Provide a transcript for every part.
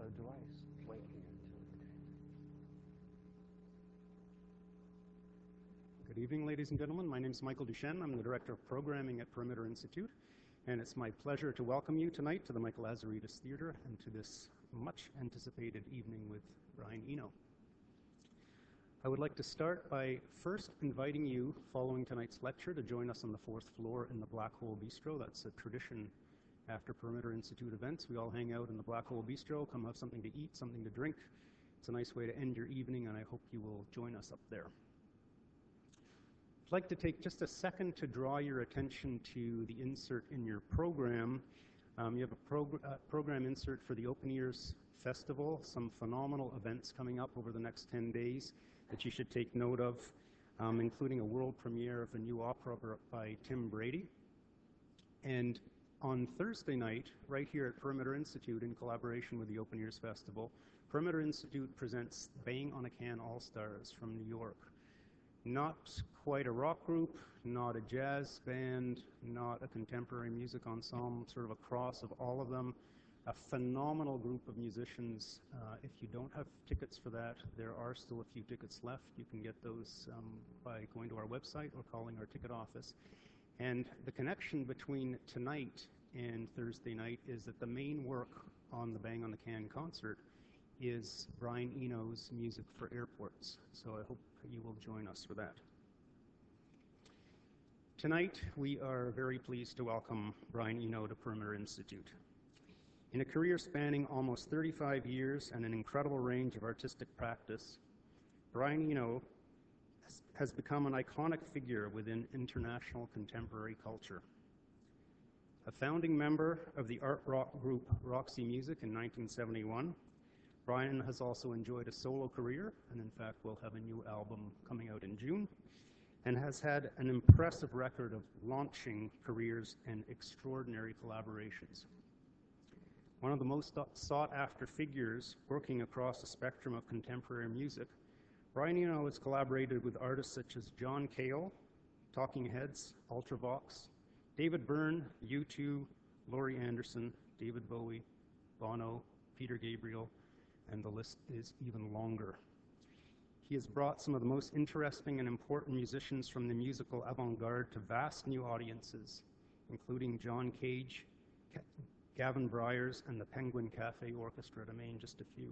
do I wait here until Good evening, ladies and gentlemen. My name is Michael Duchenne. I'm the Director of Programming at Perimeter Institute, and it's my pleasure to welcome you tonight to the Michael Lazaridis Theater and to this much anticipated evening with Brian Eno. I would like to start by first inviting you, following tonight's lecture, to join us on the 4th floor in the Black Hole Bistro. That's a tradition after Perimeter Institute events. We all hang out in the Black Hole Bistro, come have something to eat, something to drink. It's a nice way to end your evening, and I hope you will join us up there. I'd like to take just a second to draw your attention to the insert in your program. You have a program insert for the Open Ears Festival, some phenomenal events coming up over the next 10 days that you should take note of, including a world premiere of a new opera by Tim Brady. And on Thursday night, right here at Perimeter Institute, in collaboration with the Open Ears Festival, Perimeter Institute presents Bang on a Can All-Stars from New York. Not quite a rock group, not a jazz band, not a contemporary music ensemble, sort of a cross of all of them. A phenomenal group of musicians. If you don't have tickets for that, there are still a few tickets left. You can get those by going to our website or calling our ticket office. And the connection between tonight and Thursday night is that the main work on the Bang on the Can concert is Brian Eno's music for airports. So I hope you will join us for that. Tonight, we are very pleased to welcome Brian Eno to Perimeter Institute. In a career spanning almost 35 years and an incredible range of artistic practice, Brian Eno has become an iconic figure within international contemporary culture. A founding member of the art rock group Roxy Music in 1971, Brian has also enjoyed a solo career, and in fact will have a new album coming out in June, and has had an impressive record of launching careers and extraordinary collaborations. One of the most sought-after figures working across the spectrum of contemporary music, Brian Eno has collaborated with artists such as John Cale, Talking Heads, Ultravox, David Byrne, U2, Laurie Anderson, David Bowie, Bono, Peter Gabriel, and the list is even longer. He has brought some of the most interesting and important musicians from the musical avant-garde to vast new audiences, including John Cage, Gavin Bryars, and the Penguin Cafe Orchestra, to name just a few.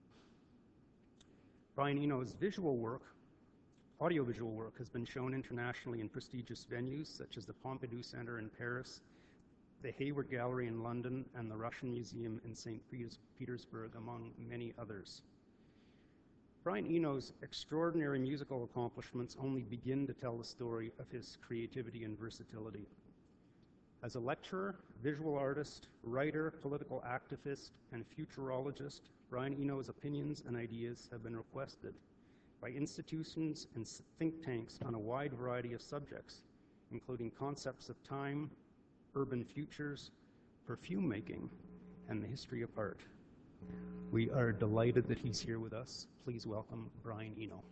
Brian Eno's audiovisual work, has been shown internationally in prestigious venues such as the Pompidou Center in Paris, the Hayward Gallery in London, and the Russian Museum in St. Petersburg, among many others. Brian Eno's extraordinary musical accomplishments only begin to tell the story of his creativity and versatility. As a lecturer, visual artist, writer, political activist, and futurologist, Brian Eno's opinions and ideas have been requested by institutions and think tanks on a wide variety of subjects, including concepts of time, urban futures, perfume making, and the history of art. We are delighted that he's here with us. Please welcome Brian Eno.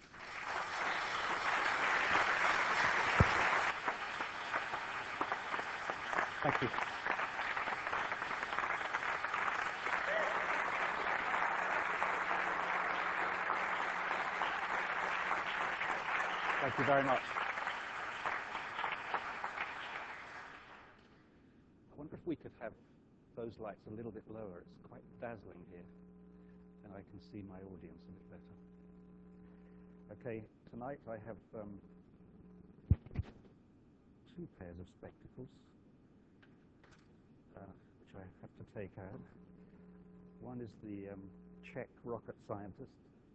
Thank you. Thank you very much. I wonder if we could have those lights a little bit lower. It's quite dazzling here, and I can see my audience a bit better. Okay, tonight I have two pairs of spectacles, which I have to take out. One is the Czech rocket scientist,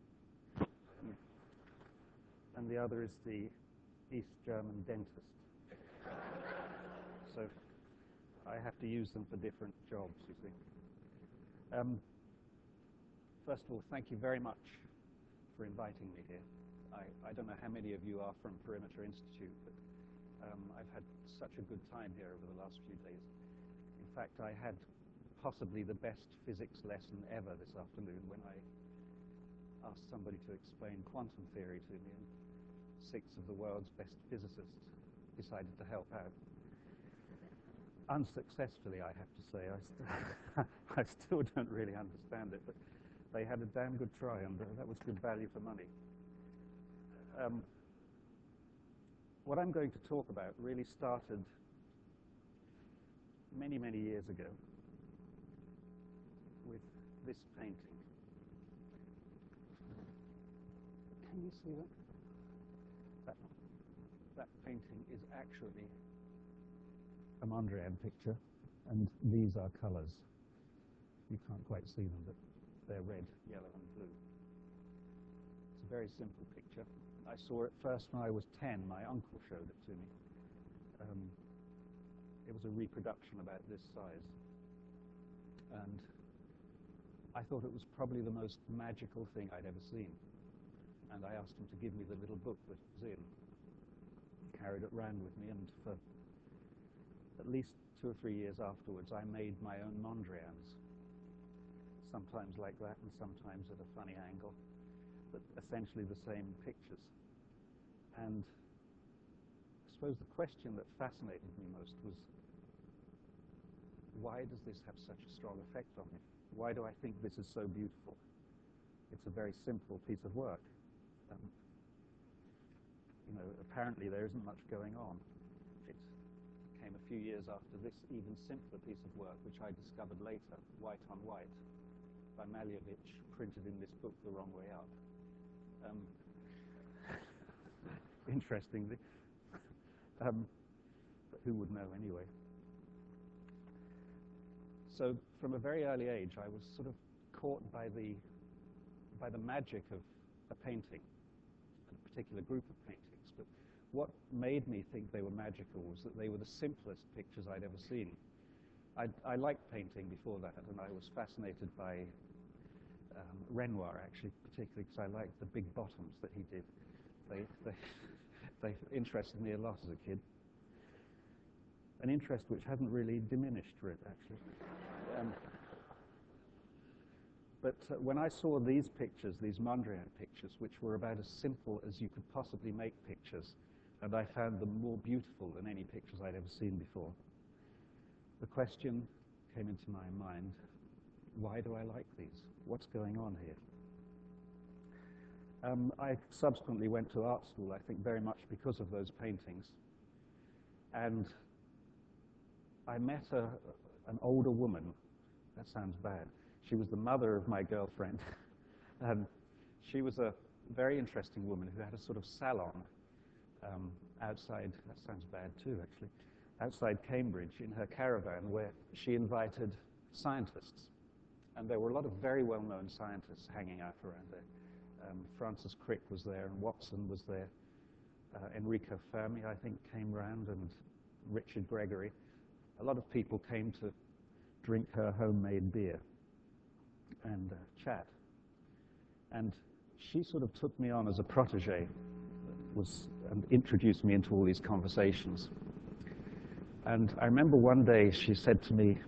and the other is the East German dentist. So I have to use them for different jobs, you see. First of all, thank you very much for inviting me here. I don't know how many of you are from Perimeter Institute, but I've had such a good time here over the last few days. In fact, I had possibly the best physics lesson ever this afternoon when I asked somebody to explain quantum theory to me, and 6 of the world's best physicists decided to help out. unsuccessfully, I have to say. I still don't really understand it, but they had a damn good try, and that was good value for money. What I'm going to talk about really started many, many years ago with this painting. Can you see that? That painting is actually a Mondrian picture, and these are colors. You can't quite see them, but they're red, yellow, and blue. It's a very simple picture. I saw it first when I was 10. My uncle showed it to me. It was a reproduction about this size. And I thought it was probably the most magical thing I'd ever seen. And I asked him to give me the little book that it was in. Carried it round with me, and for at least 2 or 3 years afterwards, I made my own Mondrians. Sometimes like that, and sometimes at a funny angle, but essentially the same pictures. And I suppose the question that fascinated me most was, why does this have such a strong effect on me? Why do I think this is so beautiful? It's a very simple piece of work. You know, apparently there isn't much going on. It came a few years after this even simpler piece of work, which I discovered later, White on White, by Malevich, printed in this book the wrong way up. Interestingly, but who would know anyway? So from a very early age, I was sort of caught by the magic of a painting, a particular group of paintings. But what made me think they were magical was that they were the simplest pictures I'd ever seen. I liked painting before that, and I was fascinated by Renoir, actually, particularly because I liked the big bottoms that he did. They interested me a lot as a kid. An interest which hasn't really diminished for it, actually. But when I saw these pictures, these Mondrian pictures, which were about as simple as you could possibly make pictures, and I found them more beautiful than any pictures I'd ever seen before, the question came into my mind, why do I like these? What's going on here? I subsequently went to art school, I think very much because of those paintings. And I met an older woman. That sounds bad. She was the mother of my girlfriend. And she was a very interesting woman who had a sort of salon outside, that sounds bad too, actually, outside Cambridge in her caravan, where she invited scientists. And there were a lot of very well-known scientists hanging out around there. Francis Crick was there, and Watson was there. Enrico Fermi, I think, came round, and Richard Gregory. A lot of people came to drink her homemade beer and chat. And she sort of took me on as a protege, and introduced me into all these conversations. And I remember one day she said to me,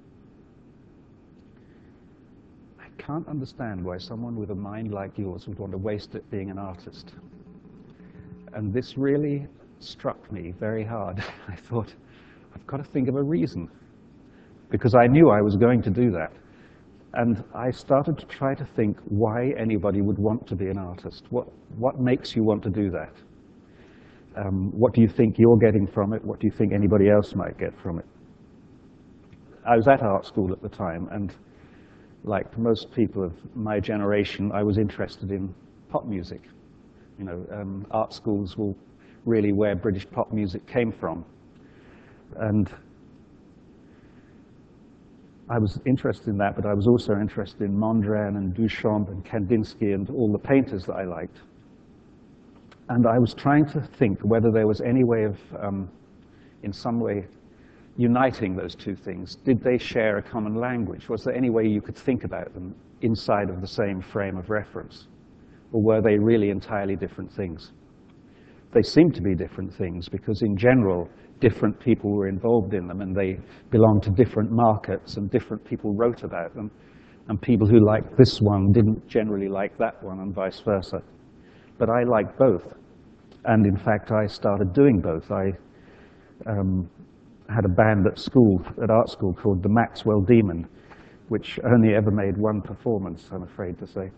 I can't understand why someone with a mind like yours would want to waste it being an artist. And this really struck me very hard. I thought, I've got to think of a reason, because I knew I was going to do that. And I started to try to think why anybody would want to be an artist. What makes you want to do that? What do you think you're getting from it? What do you think anybody else might get from it? I was at art school at the time, and like most people of my generation, I was interested in pop music. You know, art schools were really where British pop music came from. And I was interested in that, but I was also interested in Mondrian and Duchamp and Kandinsky and all the painters that I liked. And I was trying to think whether there was any way of, in some way, uniting those two things. Did they share a common language? Was there any way you could think about them inside of the same frame of reference? Or were they really entirely different things? They seemed to be different things because, in general, different people were involved in them, and they belonged to different markets, and different people wrote about them, and people who liked this one didn't generally like that one, and vice versa. But I liked both, and in fact I started doing both. had a band at school, at art school, called the Maxwell Demon, which only ever made one performance, I'm afraid to say.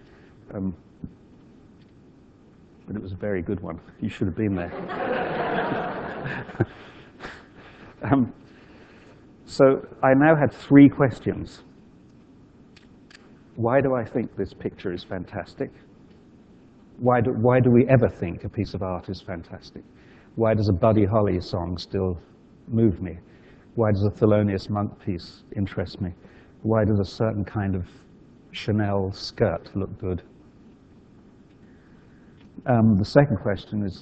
But it was a very good one. You should have been there. So I now had 3 questions. Why do I think this picture is fantastic? Why do we ever think a piece of art is fantastic? Why does a Buddy Holly song still move me? Why does a Thelonious Monk piece interest me? Why does a certain kind of Chanel skirt look good? The second question is,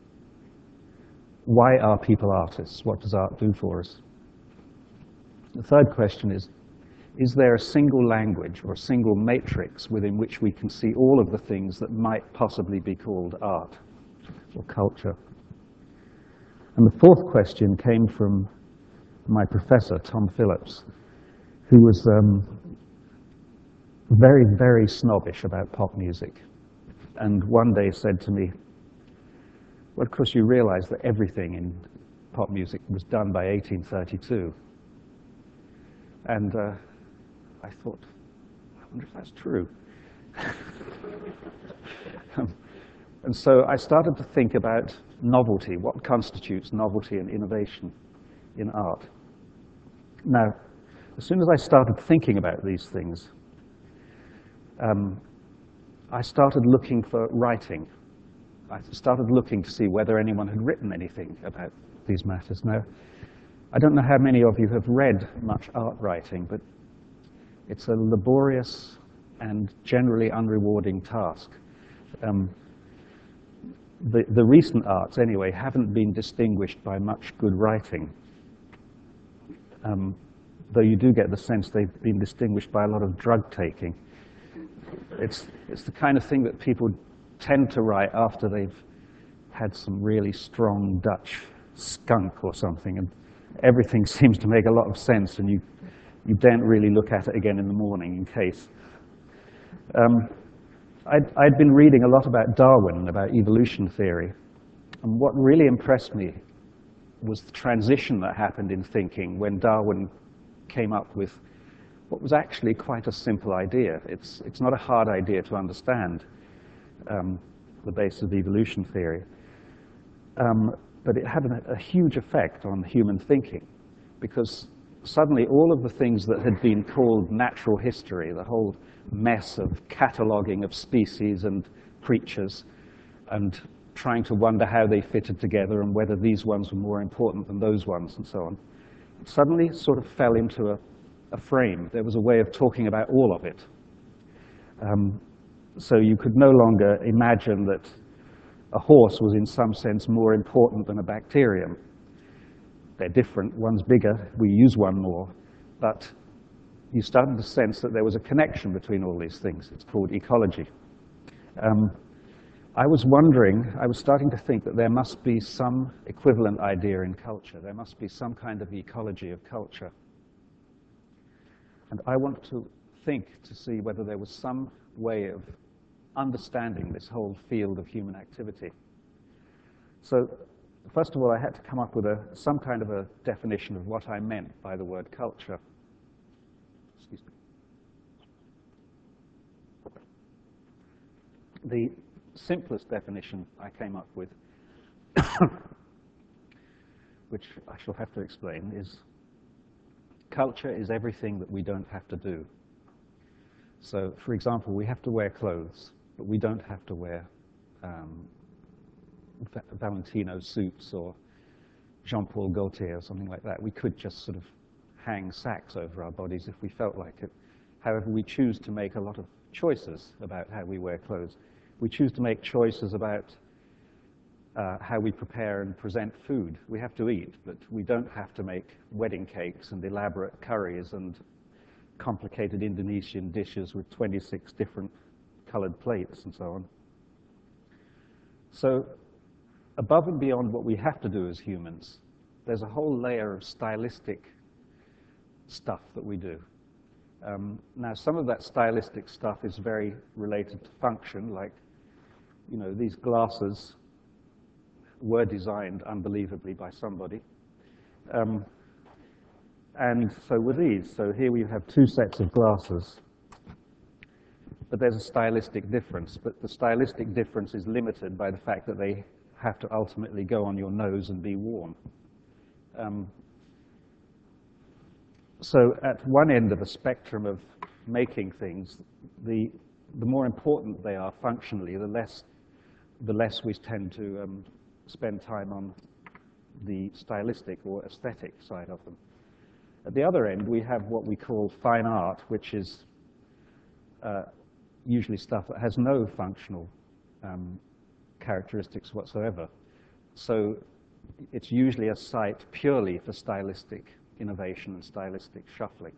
why are people artists? What does art do for us? The third question is there a single language or a single matrix within which we can see all of the things that might possibly be called art or culture? And the fourth question came from my professor, Tom Phillips, who was very, very snobbish about pop music. And one day said to me, well, of course, you realize that everything in pop music was done by 1832. And I thought, I wonder if that's true. And so I started to think about novelty, what constitutes novelty and innovation in art. Now, as soon as I started thinking about these things, I started looking for writing. I started looking to see whether anyone had written anything about these matters. Now, I don't know how many of you have read much art writing, but it's a laborious and generally unrewarding task. The recent arts, anyway, haven't been distinguished by much good writing, though you do get the sense they've been distinguished by a lot of drug-taking. It's the kind of thing that people tend to write after they've had some really strong Dutch skunk or something, and everything seems to make a lot of sense, and you daren't really look at it again in the morning in case. I'd been reading a lot about Darwin and about evolution theory, and what really impressed me was the transition that happened in thinking when Darwin came up with what was actually quite a simple idea. It's not a hard idea to understand, the basis of evolution theory. But it had a huge effect on human thinking, because suddenly all of the things that had been called natural history, the whole mess of cataloging of species and creatures and trying to wonder how they fitted together and whether these ones were more important than those ones and so on, suddenly sort of fell into a frame. There was a way of talking about all of it. So you could no longer imagine that a horse was in some sense more important than a bacterium. They're different, one's bigger, we use one more, but you started to sense that there was a connection between all these things. It's called ecology. I was starting to think that there must be some equivalent idea in culture. There must be some kind of ecology of culture. And I wanted to think to see whether there was some way of understanding this whole field of human activity. So first of all, I had to come up with some kind of a definition of what I meant by the word culture. Excuse me. The simplest definition I came up with, which I shall have to explain, is culture is everything that we don't have to do. So, for example, we have to wear clothes, but we don't have to wear Valentino suits or Jean-Paul Gaultier or something like that. We could just sort of hang sacks over our bodies if we felt like it. However, we choose to make a lot of choices about how we wear clothes. We choose to make choices about how we prepare and present food. We have to eat, but we don't have to make wedding cakes and elaborate curries and complicated Indonesian dishes with 26 different colored plates and so on. So above and beyond what we have to do as humans, there's a whole layer of stylistic stuff that we do. Now, some of that stylistic stuff is very related to function, like, you know, these glasses were designed unbelievably by somebody. And so with these, so here we have two sets of glasses, but there's a stylistic difference. But the stylistic difference is limited by the fact that they have to ultimately go on your nose and be worn. So at one end of the spectrum of making things, the more important they are functionally, the less we tend to spend time on the stylistic or aesthetic side of them. At the other end, we have what we call fine art, which is usually stuff that has no functional characteristics whatsoever. So it's usually a site purely for stylistic innovation and stylistic shuffling.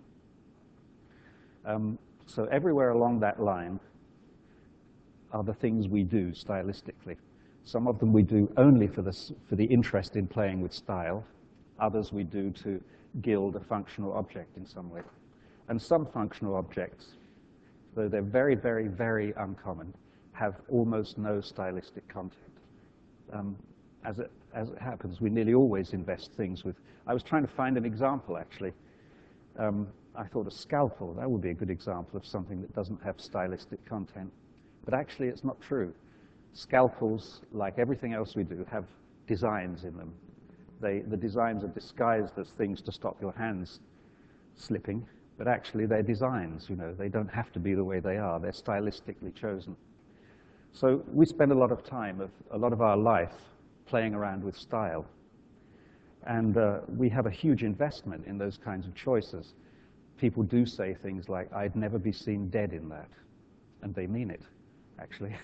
So everywhere along that line are the things we do stylistically. Some of them we do only for the interest in playing with style. Others we do to gild a functional object in some way. And some functional objects, though they're very, very, very uncommon, have almost no stylistic content. As it happens, we nearly always invest things with... I was trying to find an example, actually. I thought a scalpel, that would be a good example of something that doesn't have stylistic content. But actually, it's not true. Scalpels, like everything else we do, have designs in them. The designs are disguised as things to stop your hands slipping, but actually they're designs, you know. They don't have to be the way they are. They're stylistically chosen. So we spend a lot of time, a lot of our life, playing around with style. And we have a huge investment in those kinds of choices. People do say things like, "I'd never be seen dead in that." And they mean it, actually.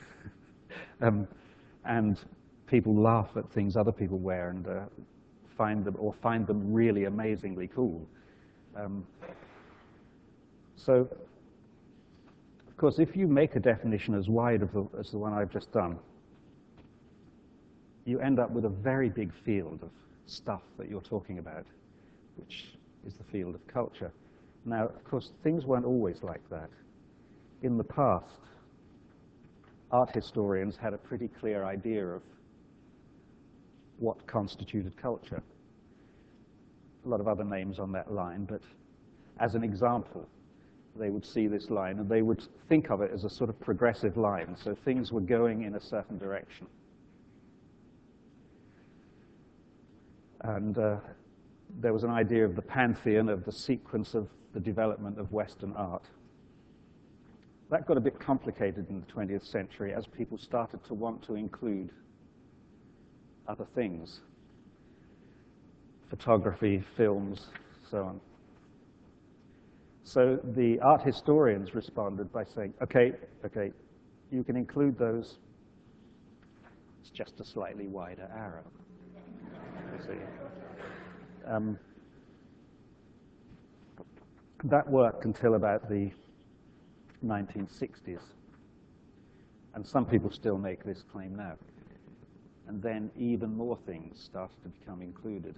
And people laugh at things other people wear and find them really amazingly cool. So, of course, if you make a definition as wide as the one I've just done, you end up with a very big field of stuff that you're talking about, which is the field of culture. Now, of course, things weren't always like that. In the past, art historians had a pretty clear idea of what constituted culture. A lot of other names on that line, but as an example, they would see this line and they would think of it as a sort of progressive line, so things were going in a certain direction. And there was an idea of the pantheon, of the sequence of the development of Western art. That got a bit complicated in the 20th century as people started to want to include other things. Photography, films, so on. So the art historians responded by saying, okay, you can include those. It's just a slightly wider arrow. You see. That worked until about the 1960s. And some people still make this claim now. And then even more things started to become included.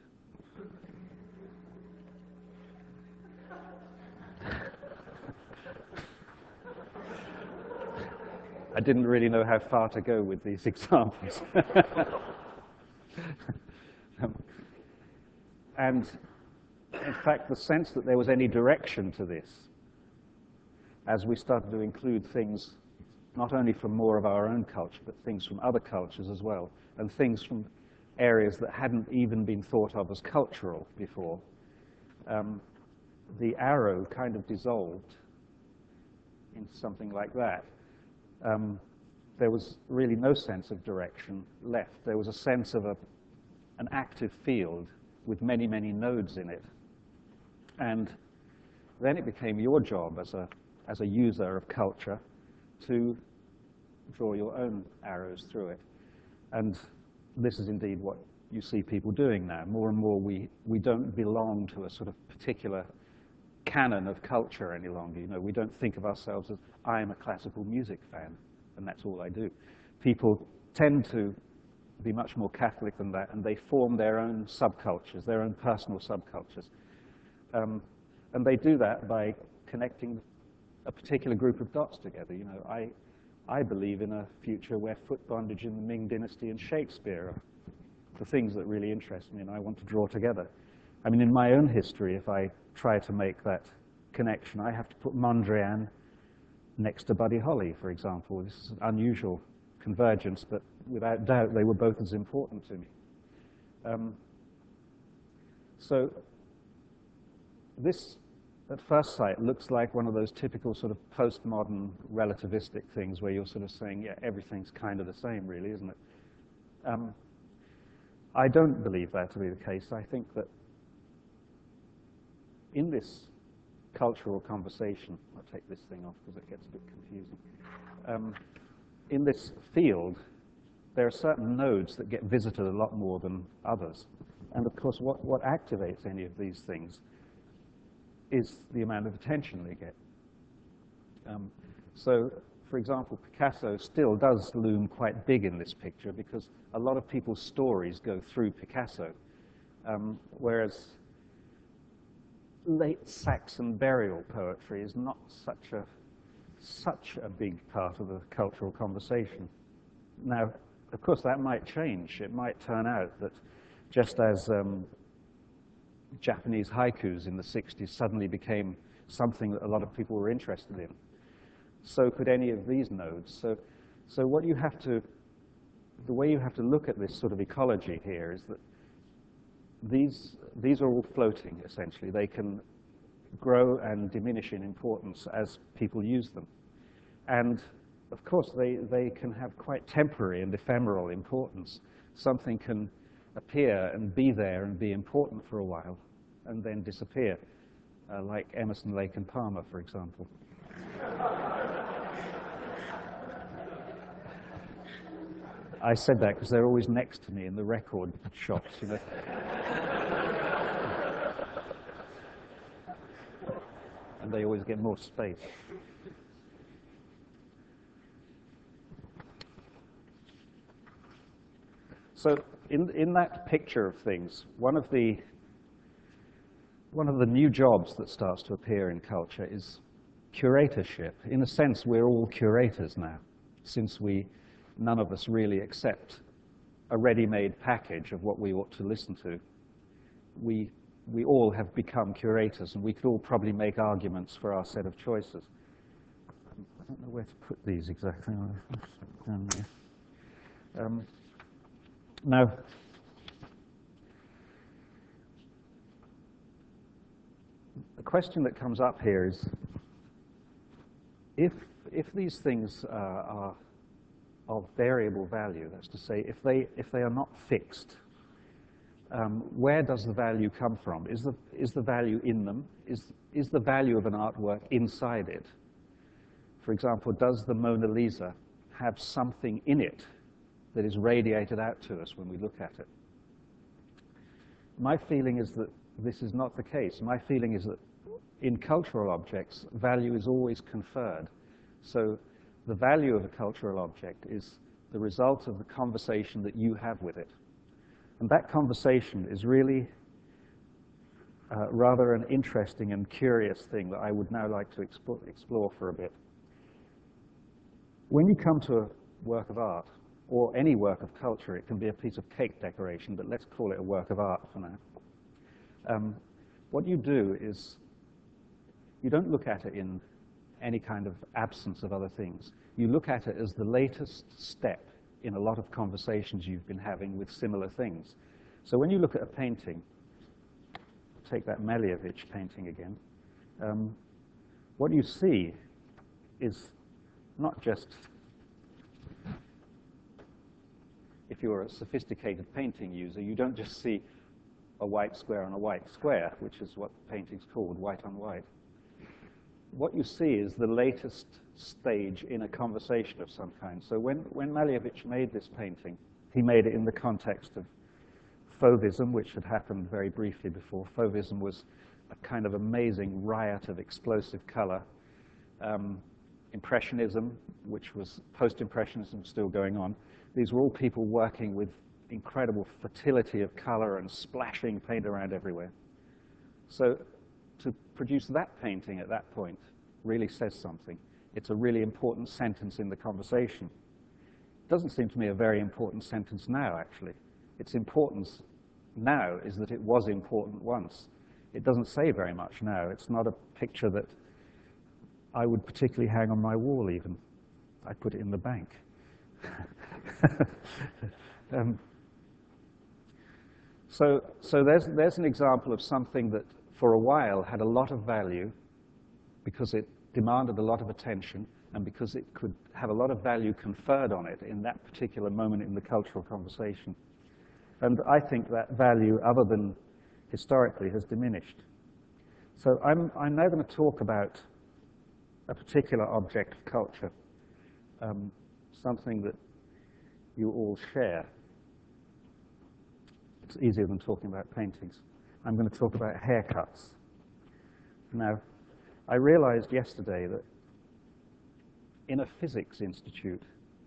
I didn't really know how far to go with these examples. And in fact, the sense that there was any direction to this, as we started to include things not only from more of our own culture, but things from other cultures as well, and things from areas that hadn't even been thought of as cultural before, the arrow kind of dissolved into something like that. There was really no sense of direction left. There was a sense of an active field with many, many nodes in it. And then it became your job as a user of culture to draw your own arrows through it. And this is indeed what you see people doing now. More and more we don't belong to a sort of particular canon of culture any longer. You know, we don't think of ourselves as, I'm a classical music fan, and that's all I do. People tend to be much more Catholic than that, and they form their own subcultures, their own personal subcultures. And they do that by connecting a particular group of dots together. You know, I believe in a future where foot bondage in the Ming Dynasty and Shakespeare are the things that really interest me and I want to draw together. I mean, in my own history, if I try to make that connection, I have to put Mondrian next to Buddy Holly, for example. This is an unusual convergence, but without doubt, they were both as important to me. So this, at first sight, looks like one of those typical sort of postmodern relativistic things where you're sort of saying, yeah, everything's kind of the same, really, isn't it? I don't believe that to be the case. I think that in this cultural conversation, I'll take this thing off because it gets a bit confusing. In this field, there are certain nodes that get visited a lot more than others. And of course, what activates any of these things is the amount of attention they get. So, for example, Picasso still does loom quite big in this picture because a lot of people's stories go through Picasso, whereas late Saxon burial poetry is not such a big part of the cultural conversation. Now, of course, that might change. It might turn out that just as Japanese haikus in the 60s suddenly became something that a lot of people were interested in, so could any of these nodes. So what you have to, the way you have to look at this sort of ecology here is that these are all floating, essentially. They can grow and diminish in importance as people use them. And of course, they can have quite temporary and ephemeral importance. Something can appear and be there and be important for a while and then disappear, like Emerson, Lake and Palmer, for example. I said that because they're always next to me in the record shops, you know. And they always get more space. So in that picture of things, one of the new jobs that starts to appear in culture is curatorship. In a sense, we're all curators now, since none of us really accept a ready-made package of what we ought to listen to. We all have become curators, and we could all probably make arguments for our set of choices. I don't know where to put these exactly. Down there. Now, the question that comes up here is, if these things are of variable value, that's to say, if they are not fixed, where does the value come from? Is the value in them? Is the value of an artwork inside it? For example, does the Mona Lisa have something in it that is radiated out to us when we look at it? My feeling is that this is not the case. My feeling is that in cultural objects, value is always conferred. So the value of a cultural object is the result of the conversation that you have with it. And that conversation is really rather an interesting and curious thing that I would now like to explore for a bit. When you come to a work of art, or any work of culture, it can be a piece of cake decoration, but let's call it a work of art for now. What you do is, you don't look at it in any kind of absence of other things. You look at it as the latest step in a lot of conversations you've been having with similar things. So when you look at a painting, take that Malevich painting again, what you see is not just, if you're a sophisticated painting user, you don't just see a white square on a white square, which is what the painting's called, white on white. What you see is the latest stage in a conversation of some kind. So when Malevich made this painting, he made it in the context of Fauvism, which had happened very briefly before. Fauvism was a kind of amazing riot of explosive color. Impressionism, which was post-impressionism still going on. These were all people working with incredible fertility of color and splashing paint around everywhere. So to produce that painting at that point really says something. It's a really important sentence in the conversation. It doesn't seem to me a very important sentence now, actually. Its importance now is that it was important once. It doesn't say very much now. It's not a picture that I would particularly hang on my wall even. I put it in the bank. So there's an example of something that for a while had a lot of value because it demanded a lot of attention and because it could have a lot of value conferred on it in that particular moment in the cultural conversation. And I think that value, other than historically, has diminished. So I'm now going to talk about a particular object of culture, something that you all share. It's easier than talking about paintings. I'm going to talk about haircuts. Now, I realized yesterday that in a physics institute,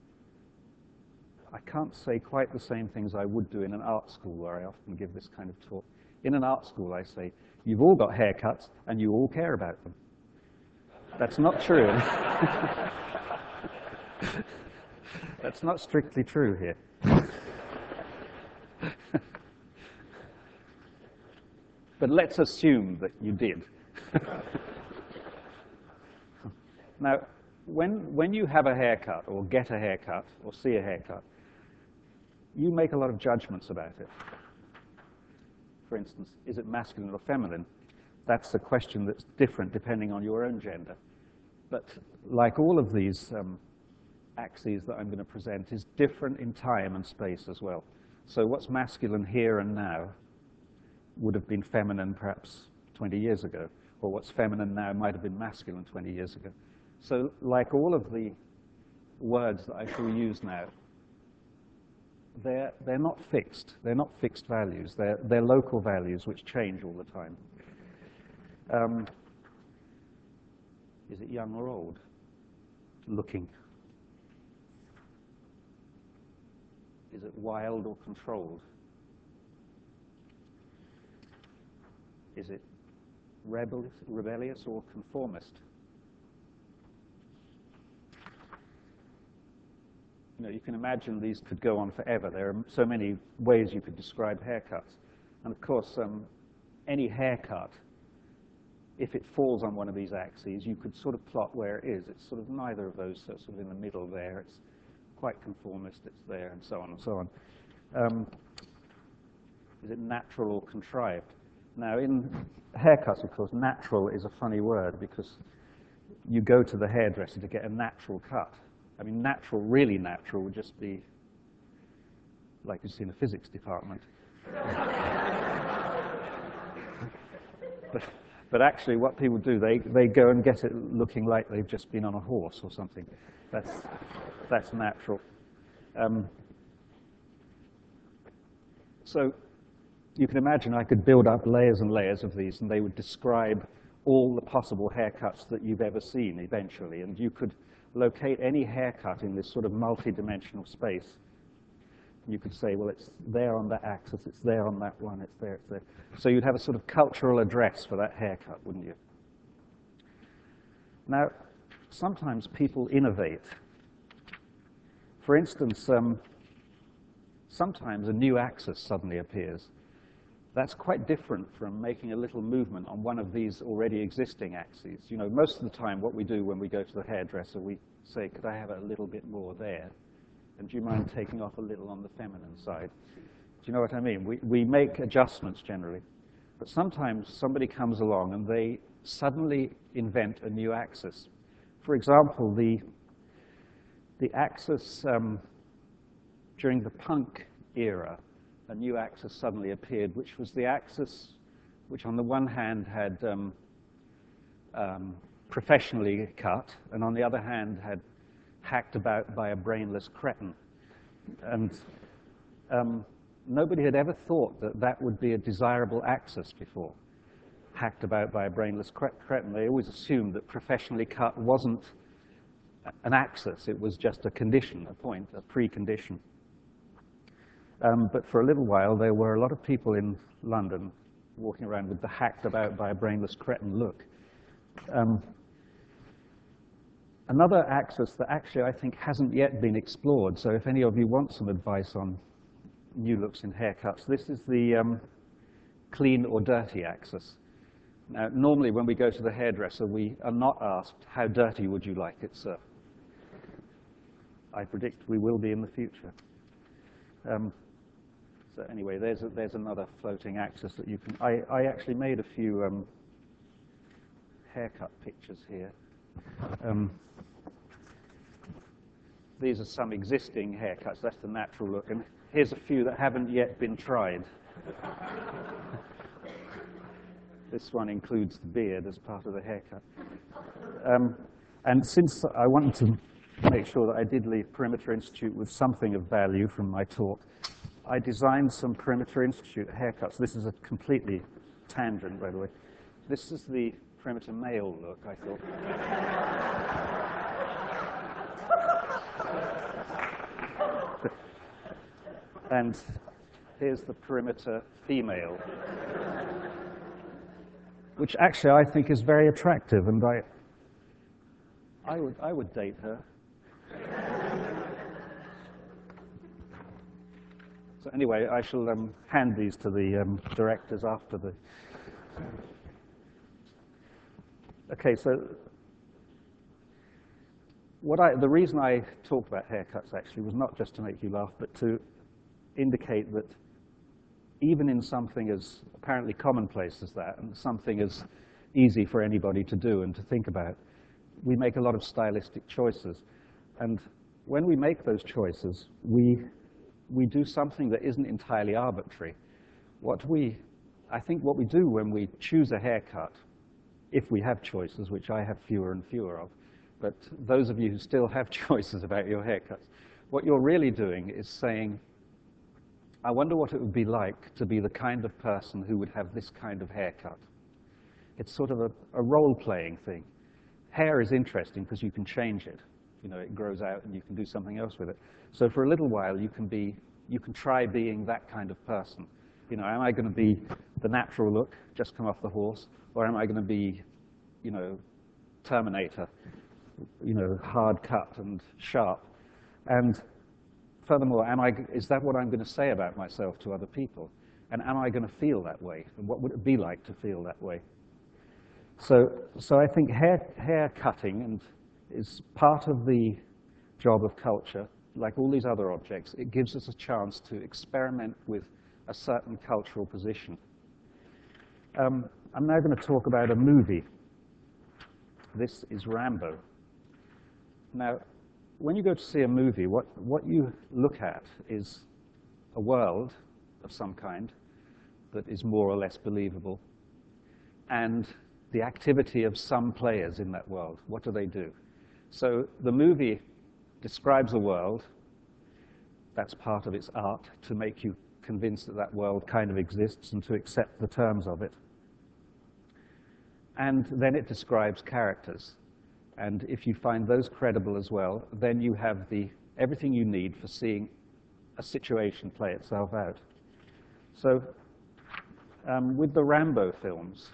I can't say quite the same things I would do in an art school where I often give this kind of talk. In an art school, I say, you've all got haircuts and you all care about them. That's not true. That's not strictly true here. But let's assume that you did. Now, when you have a haircut or get a haircut or see a haircut, you make a lot of judgments about it. For instance, is it masculine or feminine? That's a question that's different depending on your own gender. But like all of these axes that I'm going to present is different in time and space as well. So what's masculine here and now would have been feminine perhaps 20 years ago, or what's feminine now might have been masculine 20 years ago. So like all of the words that I shall use now, they're not fixed. They're not fixed values. They're local values which change all the time. Is it young or old? Looking. Is it wild or controlled? Is it rebellious or conformist? You know, you can imagine these could go on forever. There are so many ways you could describe haircuts. And of course, any haircut, if it falls on one of these axes, you could sort of plot where it is. It's sort of neither of those, so it's sort of in the middle there. It's quite conformist, it's there, and so on and so on. Is it natural or contrived? Now, in haircuts, of course, natural is a funny word because you go to the hairdresser to get a natural cut. I mean, natural, really natural, would just be like you see in the physics department. But actually, what people do, they go and get it looking like they've just been on a horse or something. That's natural. So you can imagine I could build up layers and layers of these, and they would describe all the possible haircuts that you've ever seen eventually. And you could locate any haircut in this sort of multi-dimensional space. You could say, well, it's there on that axis, it's there on that one, it's there, it's there. So you'd have a sort of cultural address for that haircut, wouldn't you? Now, sometimes people innovate. For instance, sometimes a new axis suddenly appears. That's quite different from making a little movement on one of these already existing axes. You know, most of the time what we do when we go to the hairdresser, we say, could I have a little bit more there? And do you mind taking off a little on the feminine side? Do you know what I mean? We make adjustments generally. But sometimes somebody comes along and they suddenly invent a new axis. For example, the axis during the punk era, a new axis suddenly appeared, which was the axis which on the one hand had professionally cut, and on the other hand had hacked about by a brainless cretin. And nobody had ever thought that that would be a desirable axis before, hacked about by a brainless cretin. They always assumed that professionally cut wasn't an axis, it was just a condition, a point, a precondition. But for a little while, there were a lot of people in London walking around with the hacked about by a brainless cretin look. Another axis that actually I think hasn't yet been explored, so if any of you want some advice on new looks in haircuts. This is the clean or dirty axis. Now, normally when we go to the hairdresser, we are not asked, how dirty would you like it, sir? I predict we will be in the future. So anyway, there's another floating axis that you can... I actually made a few haircut pictures here. These are some existing haircuts. That's the natural look. And here's a few that haven't yet been tried. This one includes the beard as part of the haircut. And since I wanted to make sure that I did leave Perimeter Institute with something of value from my talk, I designed some Perimeter Institute haircuts. This is a completely tangent, by the way. This is the Perimeter male look, I thought. And here's the Perimeter female, which actually I think is very attractive, and I would date her. So anyway, I shall hand these to the directors after the... Okay, so the reason I talked about haircuts actually was not just to make you laugh, but to indicate that even in something as apparently commonplace as that, and something as easy for anybody to do and to think about, we make a lot of stylistic choices. And when we make those choices, we do something that isn't entirely arbitrary. I think what we do when we choose a haircut, if we have choices, which I have fewer and fewer of, but those of you who still have choices about your haircuts, what you're really doing is saying, I wonder what it would be like to be the kind of person who would have this kind of haircut. It's sort of a role-playing thing. Hair is interesting because you can change it. You know, it grows out and you can do something else with it. So for a little while, you can try being that kind of person. You know, am I going to be the natural look, just come off the horse, or am I going to be, you know, Terminator, you know, hard cut and sharp? And furthermore, is that what I'm going to say about myself to other people? And am I going to feel that way? And what would it be like to feel that way? So I think hair cutting is part of the job of culture. Like all these other objects, it gives us a chance to experiment with a certain cultural position. I'm now going to talk about a movie. This is Rambo. Now, when you go to see a movie, what you look at is a world of some kind that is more or less believable, and the activity of some players in that world. What do they do? So the movie describes a world. That's part of its art, to make you convinced that that world kind of exists and to accept the terms of it. And then it describes characters. And if you find those credible as well, then you have everything you need for seeing a situation play itself out. So with the Rambo films,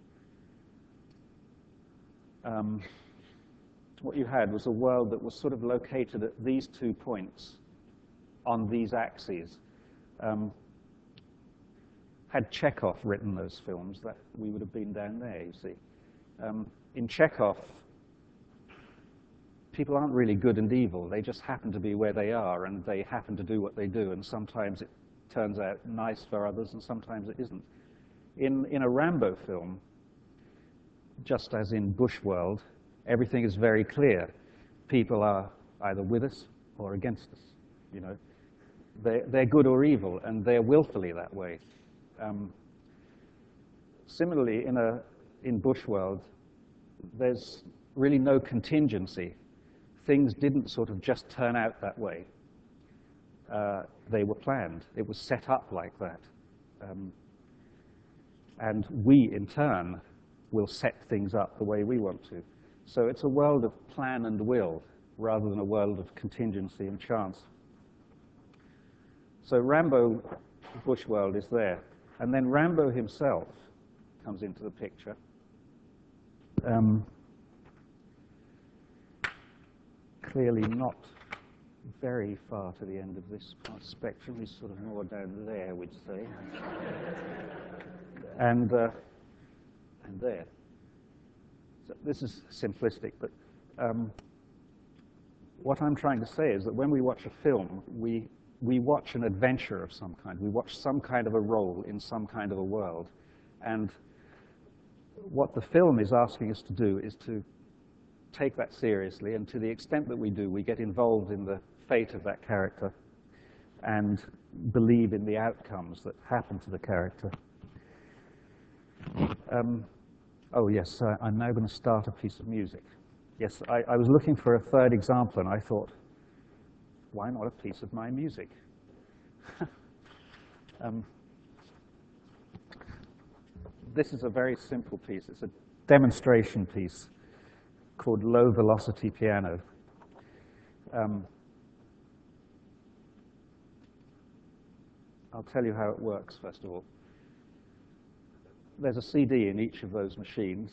what you had was a world that was sort of located at these 2 points on these axes. Had Chekhov written those films, that we would have been down there, you see. In Chekhov, people aren't really good and evil. They just happen to be where they are, and they happen to do what they do, and sometimes it turns out nice for others, and sometimes it isn't. In a Rambo film, just as in Bushworld, everything is very clear. People are either with us or against us. You know, they're good or evil, and they're willfully that way. Similarly, in Bushworld, there's really no contingency. Things didn't sort of just turn out that way. They were planned. It was set up like that. And we, in turn, will set things up the way we want to. So it's a world of plan and will, rather than a world of contingency and chance. So Rambo Bushworld is there. And then Rambo himself comes into the picture. Clearly not very far to the end of this part spectrum. He's sort of more down there, we'd say. and there. So this is simplistic, but what I'm trying to say is that when we watch a film, we watch an adventure of some kind. We watch some kind of a role in some kind of a world. And what the film is asking us to do is to take that seriously, and to the extent that we do, we get involved in the fate of that character and believe in the outcomes that happen to the character. Oh yes, I'm now going to start a piece of music. Yes, I was looking for a third example, and I thought, why not a piece of my music? This is a very simple piece. It's a demonstration piece called Low Velocity Piano. I'll tell you how it works, first of all. There's a CD in each of those machines.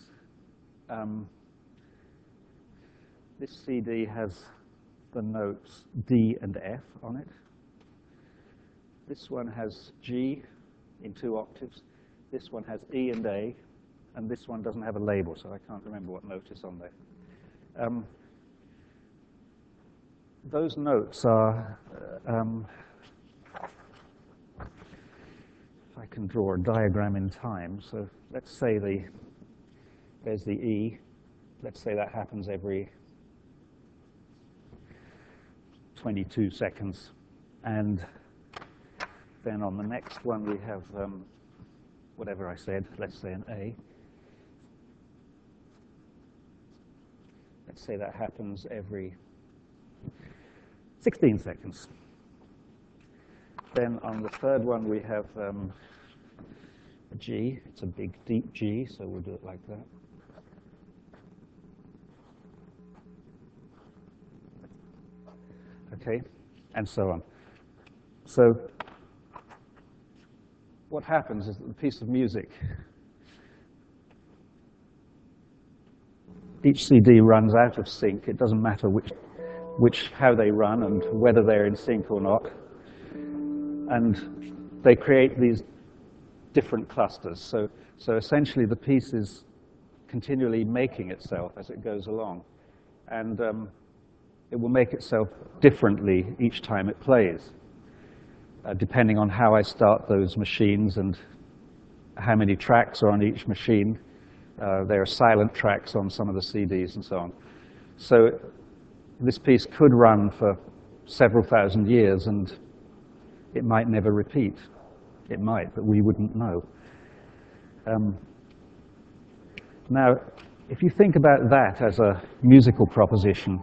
This CD has the notes D and F on it. This one has G in 2 octaves. This one has E and A. And this one doesn't have a label, so I can't remember what note is on there. Those notes are, if I can draw a diagram in time, so let's say there's the E. Let's say that happens every 22 seconds. And then on the next one we have whatever I said, let's say an A. Let's say that happens every 16 seconds. Then on the third one we have a G. It's a big, deep G, so we'll do it like that. Okay, and so on. So what happens is that the piece of music, each CD runs out of sync. It doesn't matter how they run and whether they're in sync or not. And they create these different clusters. So essentially the piece is continually making itself as it goes along. And it will make itself differently each time it plays, depending on how I start those machines and how many tracks are on each machine. There are silent tracks on some of the CDs and so on. So this piece could run for several thousand years, and it might never repeat. It might, but we wouldn't know. Now, if you think about that as a musical proposition,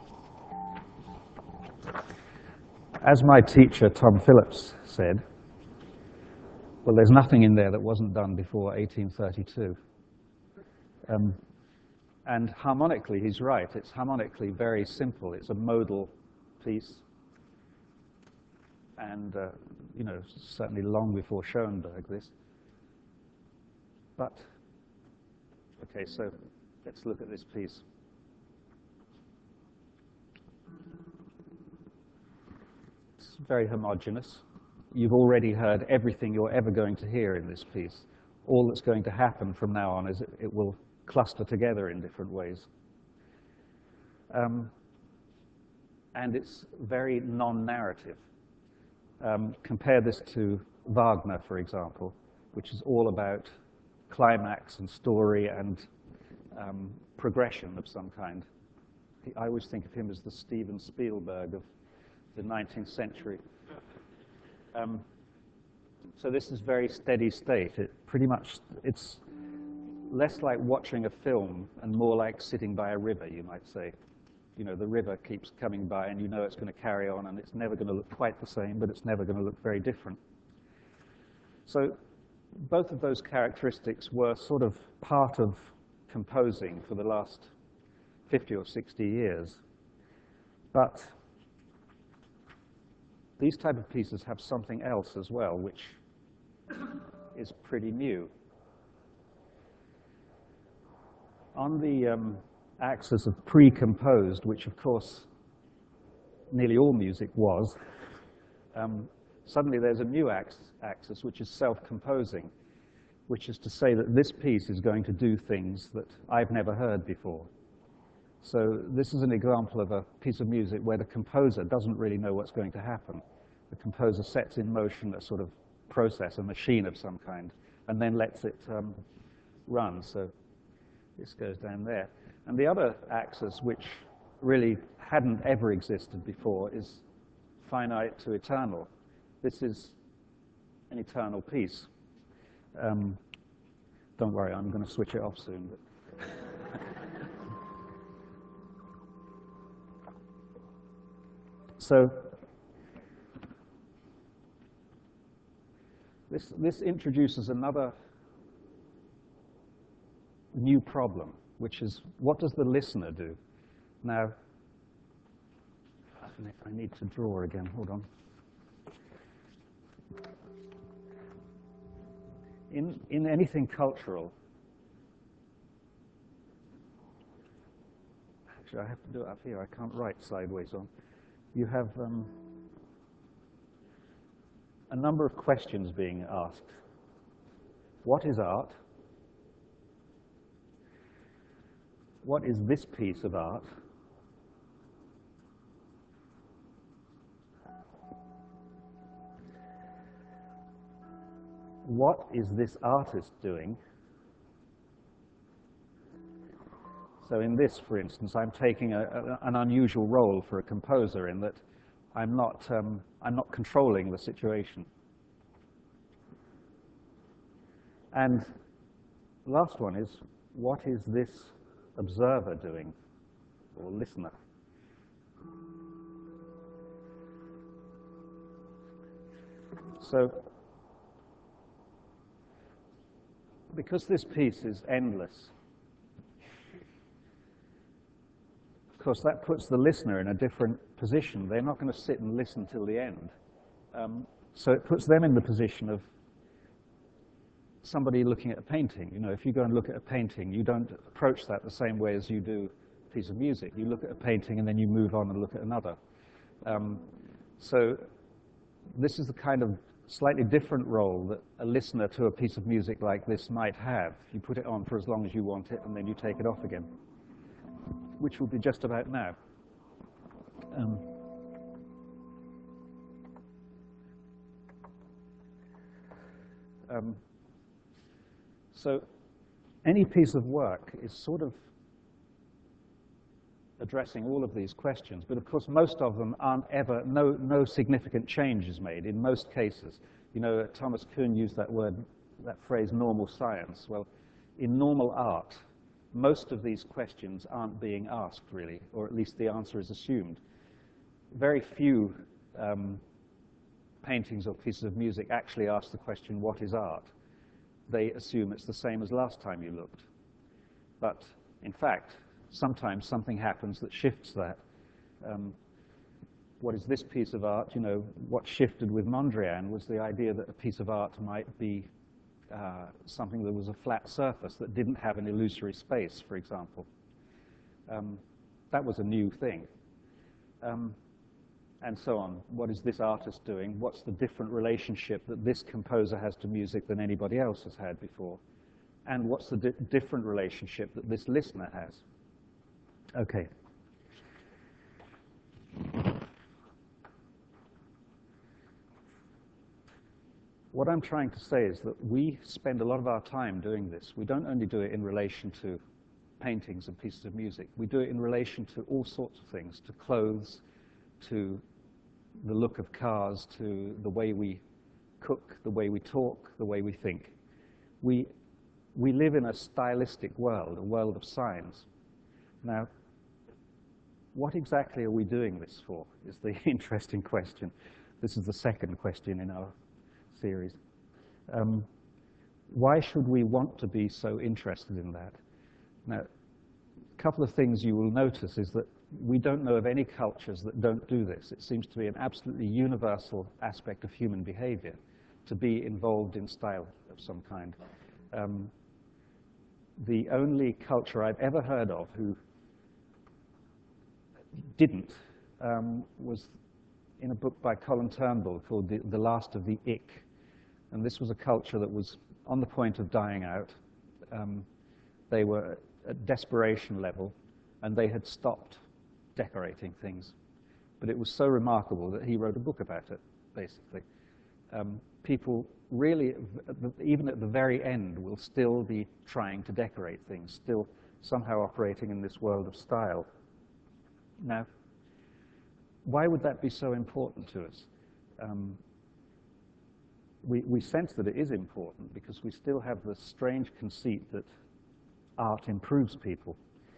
as my teacher, Tom Phillips, said, well, there's nothing in there that wasn't done before 1832. And harmonically, he's right. It's harmonically very simple. It's a modal piece. And, you know, certainly long before Schoenberg, this. But, okay, so let's look at this piece. It's very homogeneous. You've already heard everything you're ever going to hear in this piece. All that's going to happen from now on is it will cluster together in different ways. And it's very non-narrative. Compare this to Wagner, for example, which is all about climax and story and progression of some kind. I always think of him as the Steven Spielberg of the 19th century. So this is very steady state. It's less like watching a film and more like sitting by a river, you might say. You know, the river keeps coming by and you know it's going to carry on and it's never going to look quite the same, but it's never going to look very different. So both of those characteristics were sort of part of composing for the last 50 or 60 years. But these type of pieces have something else as well, which is pretty new. On the axis of pre-composed, which of course nearly all music was, suddenly there's a new axis which is self-composing, which is to say that this piece is going to do things that I've never heard before. So this is an example of a piece of music where the composer doesn't really know what's going to happen. The composer sets in motion a sort of process, a machine of some kind, and then lets it run. So this goes down there. And the other axis, which really hadn't ever existed before, is finite to eternal. This is an eternal piece. Don't worry, I'm going to switch it off soon. But so this introduces another new problem, which is, what does the listener do? Now, I need to draw again. Hold on. In anything cultural, actually, I have to do it up here. I can't write sideways on. You have a number of questions being asked. What is art? What is this piece of art? What is this artist doing? So in this, for instance, I'm taking an unusual role for a composer in that I'm not controlling the situation. And the last one is, what is this observer doing, or listener? So, because this piece is endless, of course, that puts the listener in a different position. They're not going to sit and listen till the end. So it puts them in the position of somebody looking at a painting. You know, if you go and look at a painting, you don't approach that the same way as you do a piece of music. You look at a painting and then you move on and look at another. So this is the kind of slightly different role that a listener to a piece of music like this might have. You put it on for as long as you want it, and then you take it off again, which will be just about now. So any piece of work is sort of addressing all of these questions, but of course most of them aren't ever, no significant change is made in most cases. You know, Thomas Kuhn used that phrase, normal science. Well, in normal art, most of these questions aren't being asked really, or at least the answer is assumed. Very few paintings or pieces of music actually ask the question, what is art? They assume it's the same as last time you looked. But in fact, sometimes something happens that shifts that. What is this piece of art? You know, what shifted with Mondrian was the idea that a piece of art might be something that was a flat surface that didn't have an illusory space, for example. That was a new thing. And so on. What is this artist doing? What's the different relationship that this composer has to music than anybody else has had before? And what's the different relationship that this listener has? Okay. What I'm trying to say is that we spend a lot of our time doing this. We don't only do it in relation to paintings and pieces of music. We do it in relation to all sorts of things, to clothes, to the look of cars, to the way we cook, the way we talk, the way we think. We live in a stylistic world, a world of signs. Now, what exactly are we doing this for, is the interesting question. This is the second question in our series. Why should we want to be so interested in that? Now, a couple of things you will notice is that we don't know of any cultures that don't do this. It seems to be an absolutely universal aspect of human behavior to be involved in style of some kind. The only culture I've ever heard of who didn't was in a book by Colin Turnbull called The Last of the Ick. And this was a culture that was on the point of dying out. They were at desperation level, and they had stopped decorating things. But it was so remarkable that he wrote a book about it, basically. People really, even at the very end, will still be trying to decorate things, still somehow operating in this world of style. Now, why would that be so important to us? We sense that it is important because we still have the strange conceit that art improves people.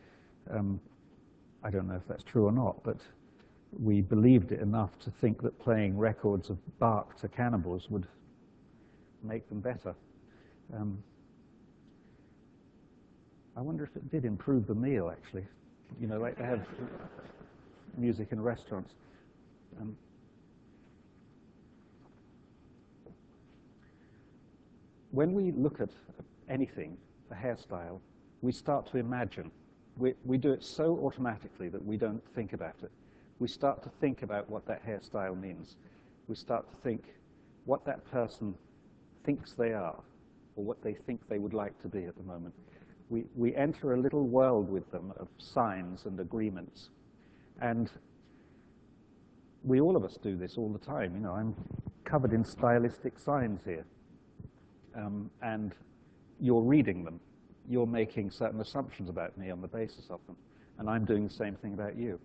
I don't know if that's true or not, but we believed it enough to think that playing records of Bach to cannibals would make them better. I wonder if it did improve the meal, actually. You know, like they have music in restaurants. When we look at anything, a hairstyle, we start to imagine. We do it so automatically that we don't think about it. We start to think about what that hairstyle means. We start to think what that person thinks they are, or what they think they would like to be at the moment. We enter a little world with them of signs and agreements. And all of us do this all the time. You know, I'm covered in stylistic signs here. And you're reading them. You're making certain assumptions about me on the basis of them. And I'm doing the same thing about you.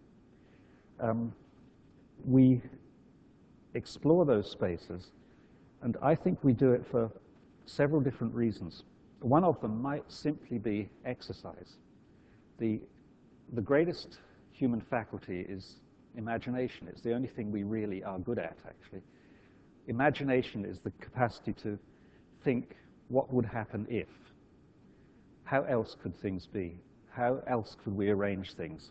We explore those spaces, and I think we do it for several different reasons. One of them might simply be exercise. The greatest human faculty is imagination. It's the only thing we really are good at, actually. Imagination is the capacity to think what would happen if. How else could things be? How else could we arrange things?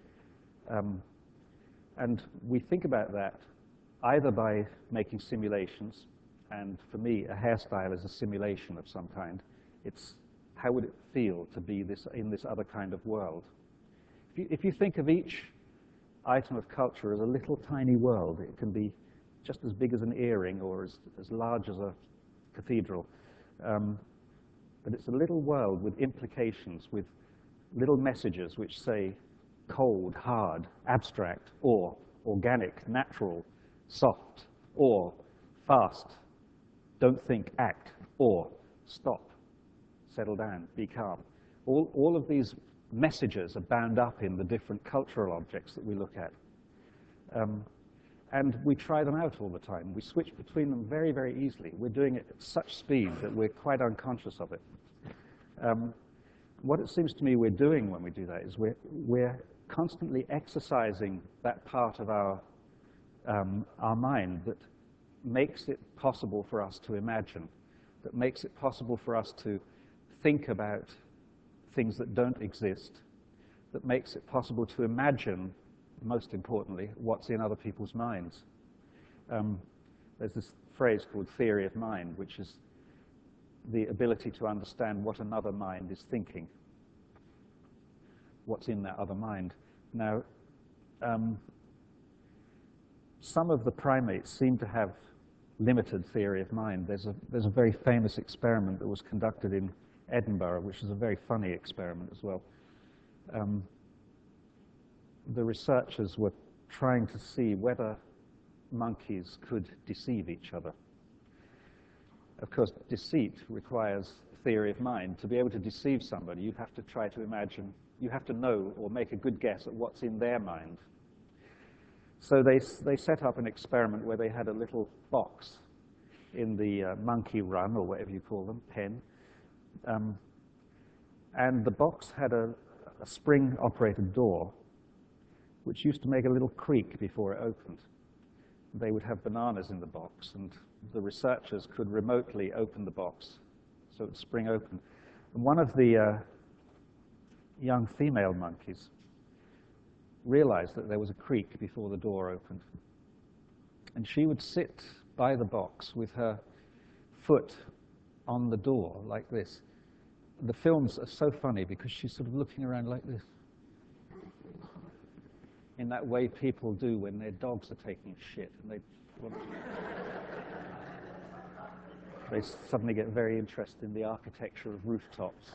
And we think about that either by making simulations, and for me, a hairstyle is a simulation of some kind. It's how would it feel to be in this other kind of world? If you think of each item of culture as a little tiny world, it can be just as big as an earring or as large as a cathedral. But it's a little world with implications, with little messages which say cold, hard, abstract, or organic, natural, soft, or fast, don't think, act, or stop, settle down, be calm. All of these messages are bound up in the different cultural objects that we look at. And we try them out all the time. We switch between them very, very easily. We're doing it at such speed that we're quite unconscious of it. What it seems to me we're doing when we do that is we're constantly exercising that part of our mind that makes it possible for us to imagine, that makes it possible for us to think about things that don't exist, that makes it possible to imagine, most importantly, what's in other people's minds. There's this phrase called theory of mind, which is the ability to understand what another mind is thinking, what's in that other mind. Now, some of the primates seem to have limited theory of mind. There's a very famous experiment that was conducted in Edinburgh, which is a very funny experiment as well. The researchers were trying to see whether monkeys could deceive each other. Of course, deceit requires theory of mind. To be able to deceive somebody, you have to try to imagine, you have to know or make a good guess at what's in their mind. So they set up an experiment where they had a little box in the monkey run, or whatever you call them, pen. And the box had a spring-operated door, which used to make a little creak before it opened. They would have bananas in the box, and the researchers could remotely open the box so it would spring open. And one of the young female monkeys realized that there was a creak before the door opened. And she would sit by the box with her foot on the door like this. The films are so funny because she's sort of looking around like this. in that way people do when their dogs are taking a shit, and they suddenly get very interested in the architecture of rooftops.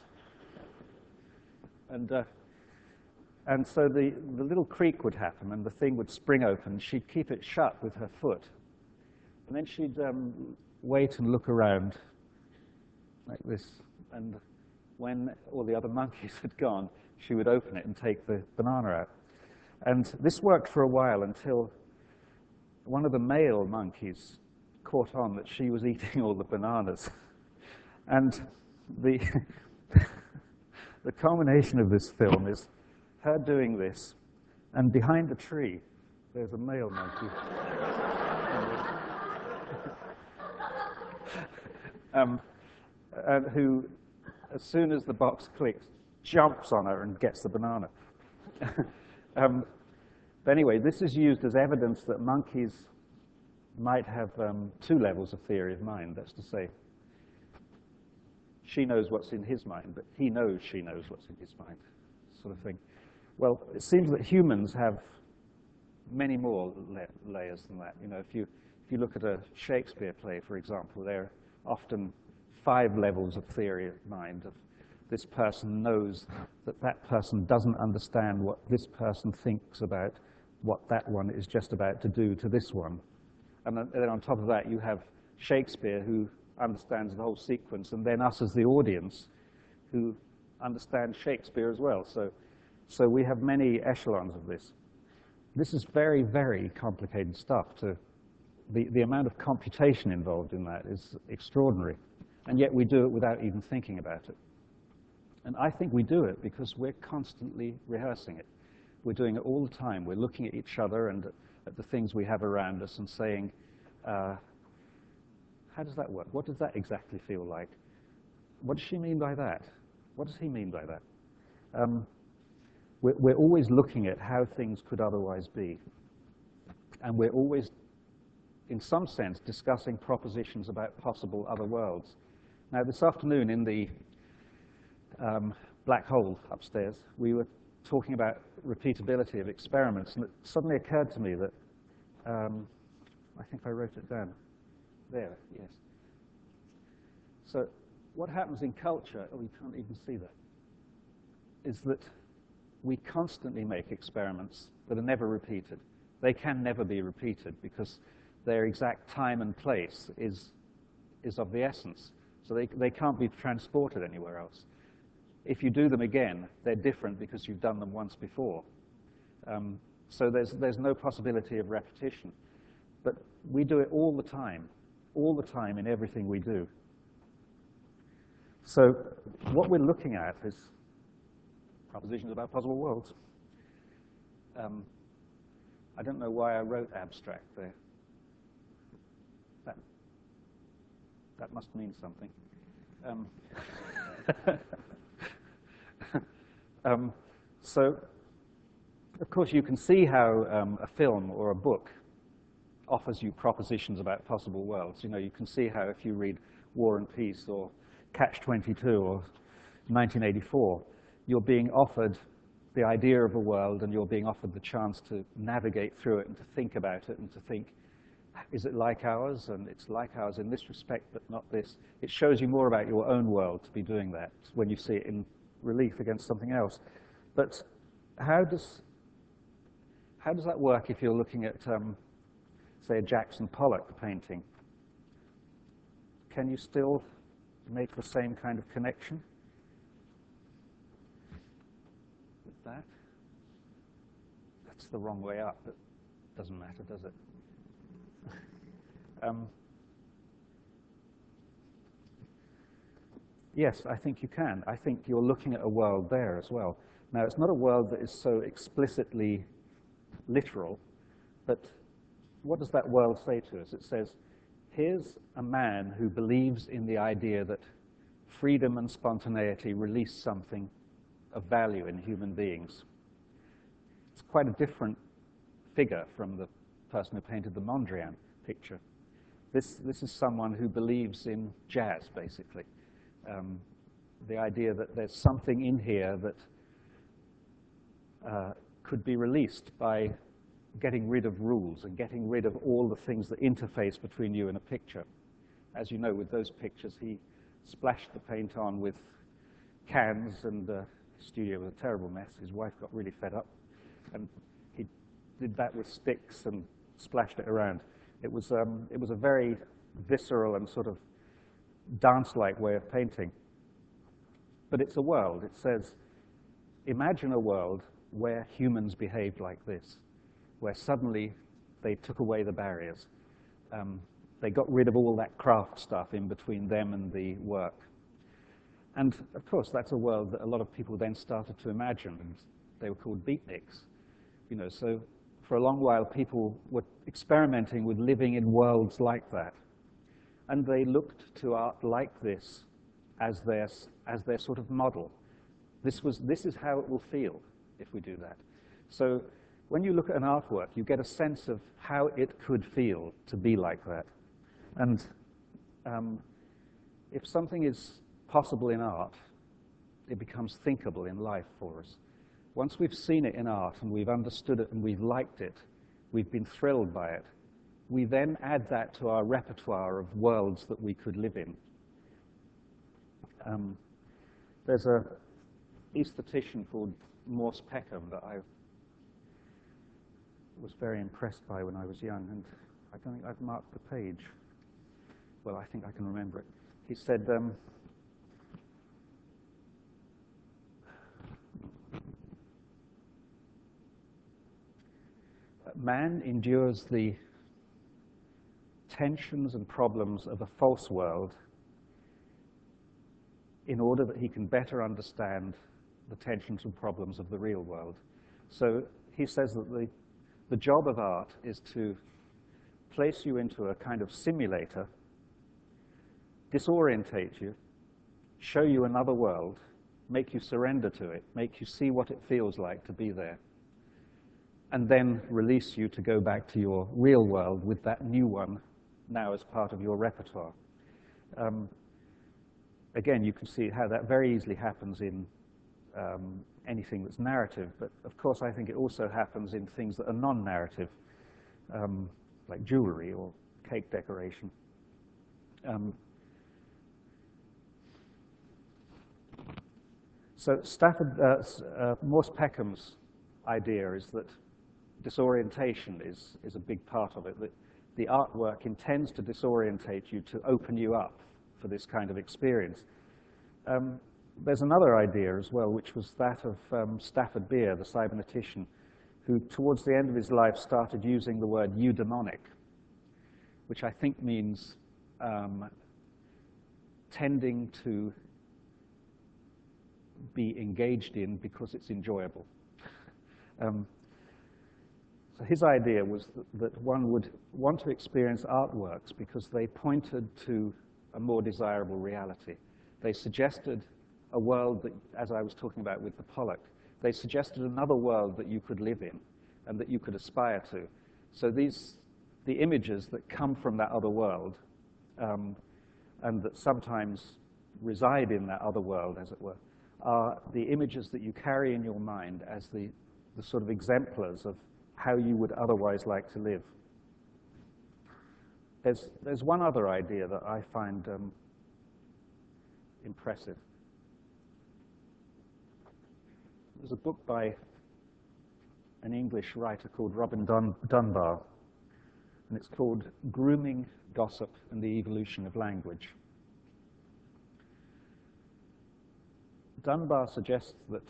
And so the little creak would happen, and the thing would spring open. She'd keep it shut with her foot. And then she'd wait and look around like this. And when all the other monkeys had gone, she would open it and take the banana out. And this worked for a while until one of the male monkeys caught on that she was eating all the bananas. And the culmination of this film is her doing this, and behind the tree, there's a male monkey. And who, as soon as the box clicks, jumps on her and gets the banana. But anyway, this is used as evidence that monkeys might have two levels of theory of mind. That's to say, she knows what's in his mind, but he knows she knows what's in his mind, sort of thing. Well, it seems that humans have many more layers than that. You know, if you look at a Shakespeare play, for example, there are often 5 levels of theory of mind. Of this person knows that that person doesn't understand what this person thinks about what that one is just about to do to this one. And then on top of that, you have Shakespeare, who understands the whole sequence, and then us as the audience, who understand Shakespeare as well. So we have many echelons of this. This is very, very complicated stuff. The amount of computation involved in that is extraordinary. And yet we do it without even thinking about it. And I think we do it because we're constantly rehearsing it. We're doing it all the time. We're looking at each other and at the things we have around us and saying, how does that work? What does that exactly feel like? What does she mean by that? What does he mean by that? We're always looking at how things could otherwise be. And we're always, in some sense, discussing propositions about possible other worlds. Now, this afternoon in the black hole upstairs, we were talking about repeatability of experiments, and it suddenly occurred to me that, I think I wrote it down. There, yes. So what happens in culture, oh, you can't even see that, is that we constantly make experiments that are never repeated. They can never be repeated because their exact time and place is of the essence. So they can't be transported anywhere else. If you do them again, they're different because you've done them once before. So there's no possibility of repetition. But we do it all the time in everything we do. So what we're looking at is propositions about possible worlds. I don't know why I wrote abstract there. That must mean something. So, of course, you can see how a film or a book offers you propositions about possible worlds. You know, you can see how if you read War and Peace or Catch-22 or 1984, you're being offered the idea of a world and you're being offered the chance to navigate through it and to think about it and to think, is it like ours? And it's like ours in this respect, but not this. It shows you more about your own world to be doing that when you see it in relief against something else. But how does that work if you're looking at, say, a Jackson Pollock painting? Can you still make the same kind of connection with that? That's the wrong way up, but it doesn't matter, does it? Yes, I think you can. I think you're looking at a world there as well. Now, it's not a world that is so explicitly literal, but what does that world say to us? It says, here's a man who believes in the idea that freedom and spontaneity release something of value in human beings. It's quite a different figure from the person who painted the Mondrian picture. This is someone who believes in jazz, basically. The idea that there's something in here that could be released by getting rid of rules and getting rid of all the things that interface between you and a picture. As you know, with those pictures, he splashed the paint on with cans, and the studio was a terrible mess. His wife got really fed up, and he did that with sticks and splashed it around. It was a very visceral and sort of dance-like way of painting. But it's a world. It says, imagine a world where humans behaved like this, where suddenly they took away the barriers. They got rid of all that craft stuff in between them and the work. And of course, that's a world that a lot of people then started to imagine, and they were called beatniks. You know, so for a long while, people were experimenting with living in worlds like that. And they looked to art like this as their sort of model. This is how it will feel if we do that. So when you look at an artwork, you get a sense of how it could feel to be like that. And if something is possible in art, it becomes thinkable in life for us. Once we've seen it in art and we've understood it and we've liked it, we've been thrilled by it, we then add that to our repertoire of worlds that we could live in. There's an aesthetician called Morse Peckham that I was very impressed by when I was young, and I don't think I've marked the page. Well, I think I can remember it. He said, man endures the tensions and problems of a false world in order that he can better understand the tensions and problems of the real world. So he says that the job of art is to place you into a kind of simulator, disorientate you, show you another world, make you surrender to it, make you see what it feels like to be there, and then release you to go back to your real world with that new one now as part of your repertoire. Again, you can see how that very easily happens in anything that's narrative, but of course I think it also happens in things that are non-narrative, like jewelry or cake decoration. So Morse Peckham's idea is that disorientation is a big part of it, that the artwork intends to disorientate you, to open you up for this kind of experience. There's another idea as well, which was that of Stafford Beer, the cybernetician, who towards the end of his life started using the word eudaimonic, which I think means tending to be engaged in because it's enjoyable. So his idea was that one would want to experience artworks because they pointed to a more desirable reality. They suggested a world that, as I was talking about with the Pollock, they suggested another world that you could live in and that you could aspire to. So the images that come from that other world and that sometimes reside in that other world, as it were, are the images that you carry in your mind as the sort of exemplars of how you would otherwise like to live. There's one other idea that I find impressive. There's a book by an English writer called Robin Dunbar, and it's called Grooming, Gossip, and the Evolution of Language. Dunbar suggests that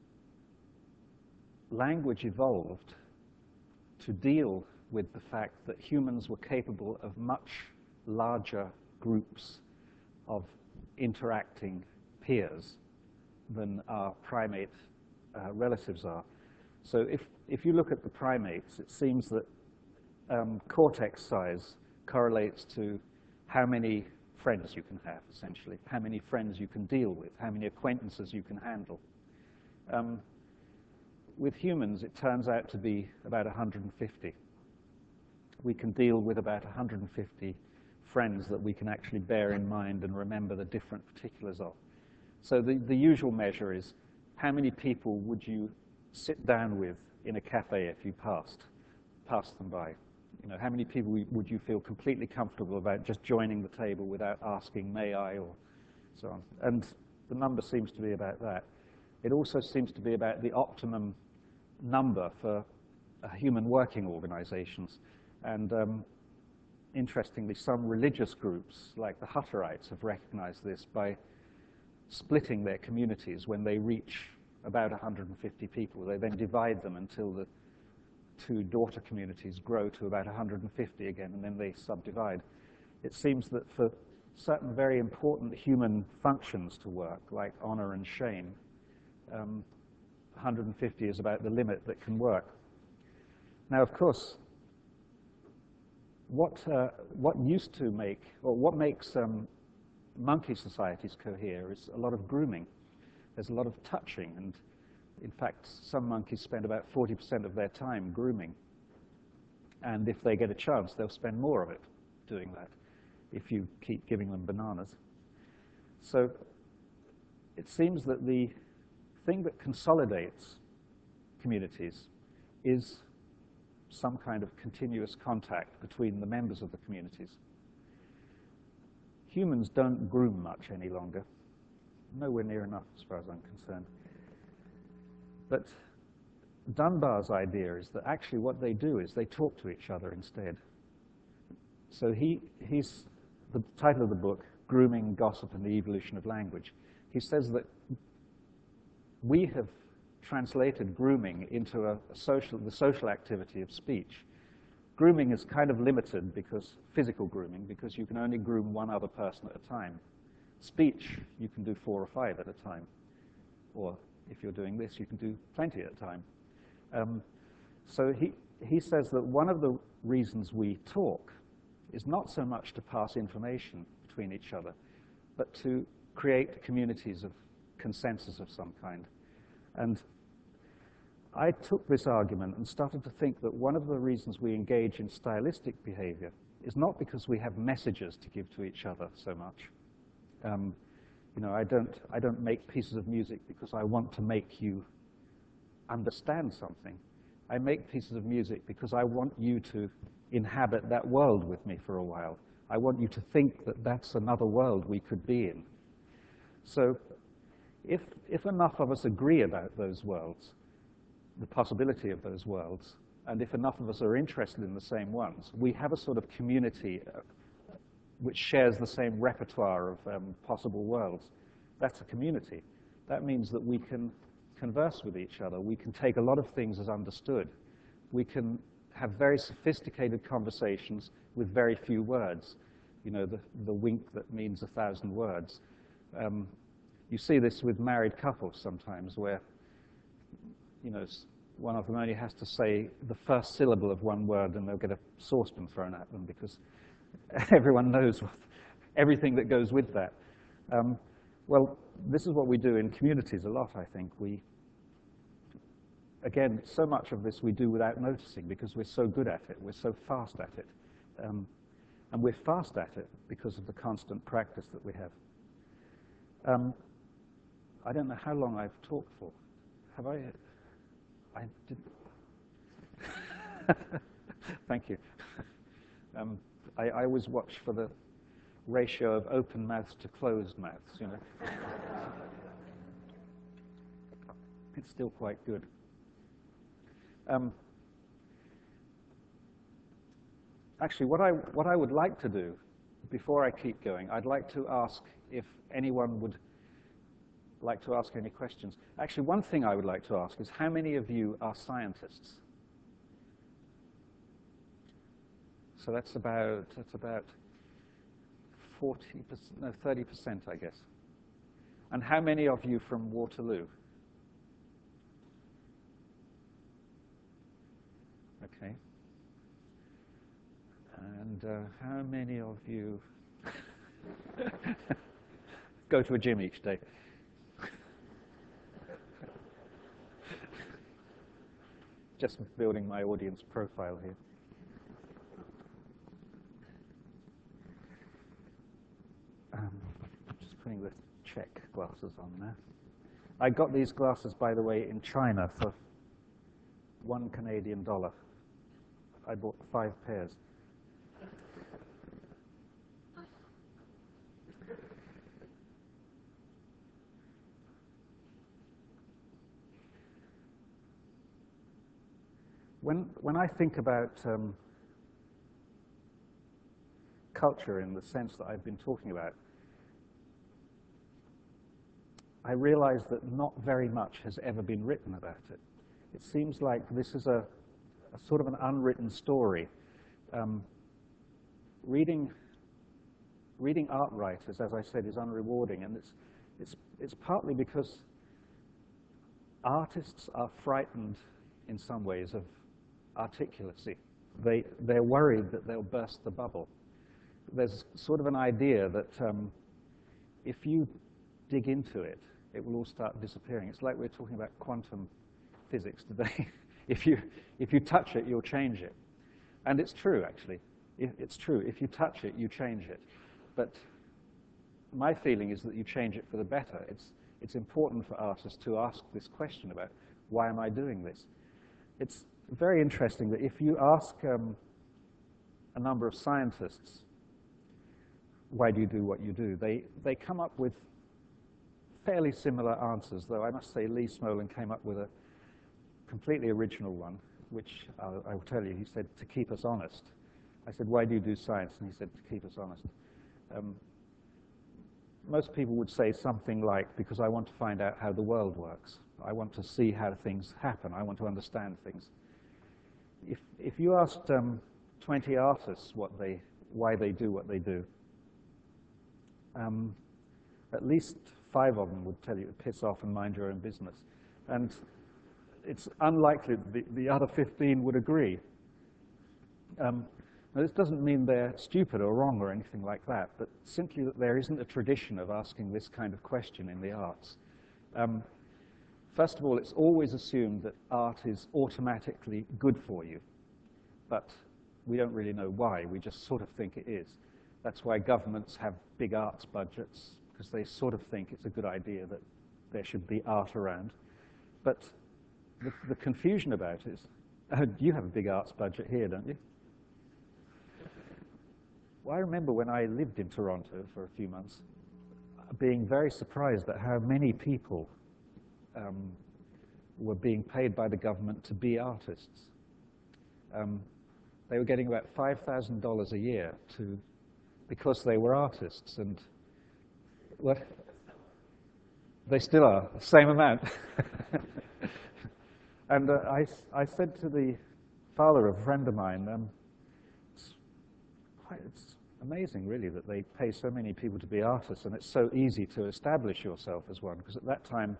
language evolved to deal with the fact that humans were capable of much larger groups of interacting peers than our primate relatives are. So if you look at the primates, it seems that cortex size correlates to how many friends you can have, essentially, how many friends you can deal with, how many acquaintances you can handle. With humans, it turns out to be about 150. We can deal with about 150 friends that we can actually bear in mind and remember the different particulars of. So the usual measure is how many people would you sit down with in a cafe if you passed them by? You know, how many people would you feel completely comfortable about just joining the table without asking, may I, or so on? And the number seems to be about that. It also seems to be about the optimum number for human working organizations. And interestingly, some religious groups, like the Hutterites, have recognized this by splitting their communities when they reach about 150 people. They then divide them until the two daughter communities grow to about 150 again, and then they subdivide. It seems that for certain very important human functions to work, like honor and shame, 150 is about the limit that can work. Now, of course, what used to make, or what makes monkey societies cohere is a lot of grooming. There's a lot of touching, and in fact, some monkeys spend about 40% of their time grooming. And if they get a chance, they'll spend more of it doing that if you keep giving them bananas. So it seems that the thing that consolidates communities is some kind of continuous contact between the members of the communities. Humans don't groom much any longer, nowhere near enough as far as I'm concerned. But Dunbar's idea is that actually what they do is they talk to each other instead. So he's the title of the book, Grooming, Gossip, and the Evolution of Language. He says that we have translated grooming into the social activity of speech. Grooming is kind of limited because physical grooming, because you can only groom one other person at a time. Speech, you can do 4 or 5 at a time. Or if you're doing this, you can do plenty at a time. So he says that one of the reasons we talk is not so much to pass information between each other, but to create communities of consensus of some kind. And I took this argument and started to think that one of the reasons we engage in stylistic behavior is not because we have messages to give to each other so much. You know, I don't make pieces of music because I want to make you understand something. I make pieces of music because I want you to inhabit that world with me for a while. I want you to think that that's another world we could be in. So if enough of us agree about those worlds, the possibility of those worlds, and if enough of us are interested in the same ones, we have a sort of community which shares the same repertoire of possible worlds. That's a community. That means that we can converse with each other. We can take a lot of things as understood. We can have very sophisticated conversations with very few words. You know, the wink that means 1,000 words. You see this with married couples sometimes, where, you know, one of them only has to say the first syllable of one word and they'll get a saucepan thrown at them because everyone knows everything that goes with that. Well, this is what we do in communities a lot, I think. Again, so much of this we do without noticing because we're so good at it, we're so fast at it. And we're fast at it because of the constant practice that we have. I don't know how long I've talked for. Have I? I did. Thank you. I always watch for the ratio of open mouths to closed mouths, you know. It's still quite good. Actually, what I would like to do, before I keep going, I'd like to ask if anyone would like to ask any questions. Actually, one thing I would like to ask is how many of you are scientists? So that's about 40%, no, 30%, I guess. And how many of you from Waterloo? Okay. And how many of you go to a gym each day? Just building my audience profile here. Just putting the check glasses on there. I got these glasses, by the way, in China for 1 Canadian dollar. I bought 5 pairs. When I think about culture in the sense that I've been talking about, I realize that not very much has ever been written about it. It seems like this is a sort of an unwritten story. Reading art writers, as I said, is unrewarding, and it's partly because artists are frightened in some ways of articulacy. They're worried that they'll burst the bubble. There's sort of an idea that if you dig into it, it will all start disappearing. It's like we're talking about quantum physics today. If you touch it, you'll change it. And it's true, actually. It's true. If you touch it, you change it. But my feeling is that you change it for the better. It's important for artists to ask this question about, why am I doing this? It's very interesting that if you ask a number of scientists, why do you do what you do, they come up with fairly similar answers, though I must say Lee Smolin came up with a completely original one, which I will tell you. He said, to keep us honest. I said, why do you do science? And he said, to keep us honest. Most people would say something like, because I want to find out how the world works. I want to see how things happen. I want to understand things. If you asked 20 artists why they do what they do, at least 5 of them would tell you to piss off and mind your own business. And it's unlikely that the other 15 would agree. Now, this doesn't mean they're stupid or wrong or anything like that, but simply that there isn't a tradition of asking this kind of question in the arts. First of all, it's always assumed that art is automatically good for you, but we don't really know why. We just sort of think it is. That's why governments have big arts budgets, because they sort of think it's a good idea that there should be art around. But the confusion about it is, you have a big arts budget here, don't you? Well, I remember when I lived in Toronto for a few months, being very surprised at how many people were being paid by the government to be artists. They were getting about $5,000 a year because they were artists, and what? They still are, the same amount. And I said to the father of a friend of mine, it's amazing, really, that they pay so many people to be artists, and it's so easy to establish yourself as one, because at that time,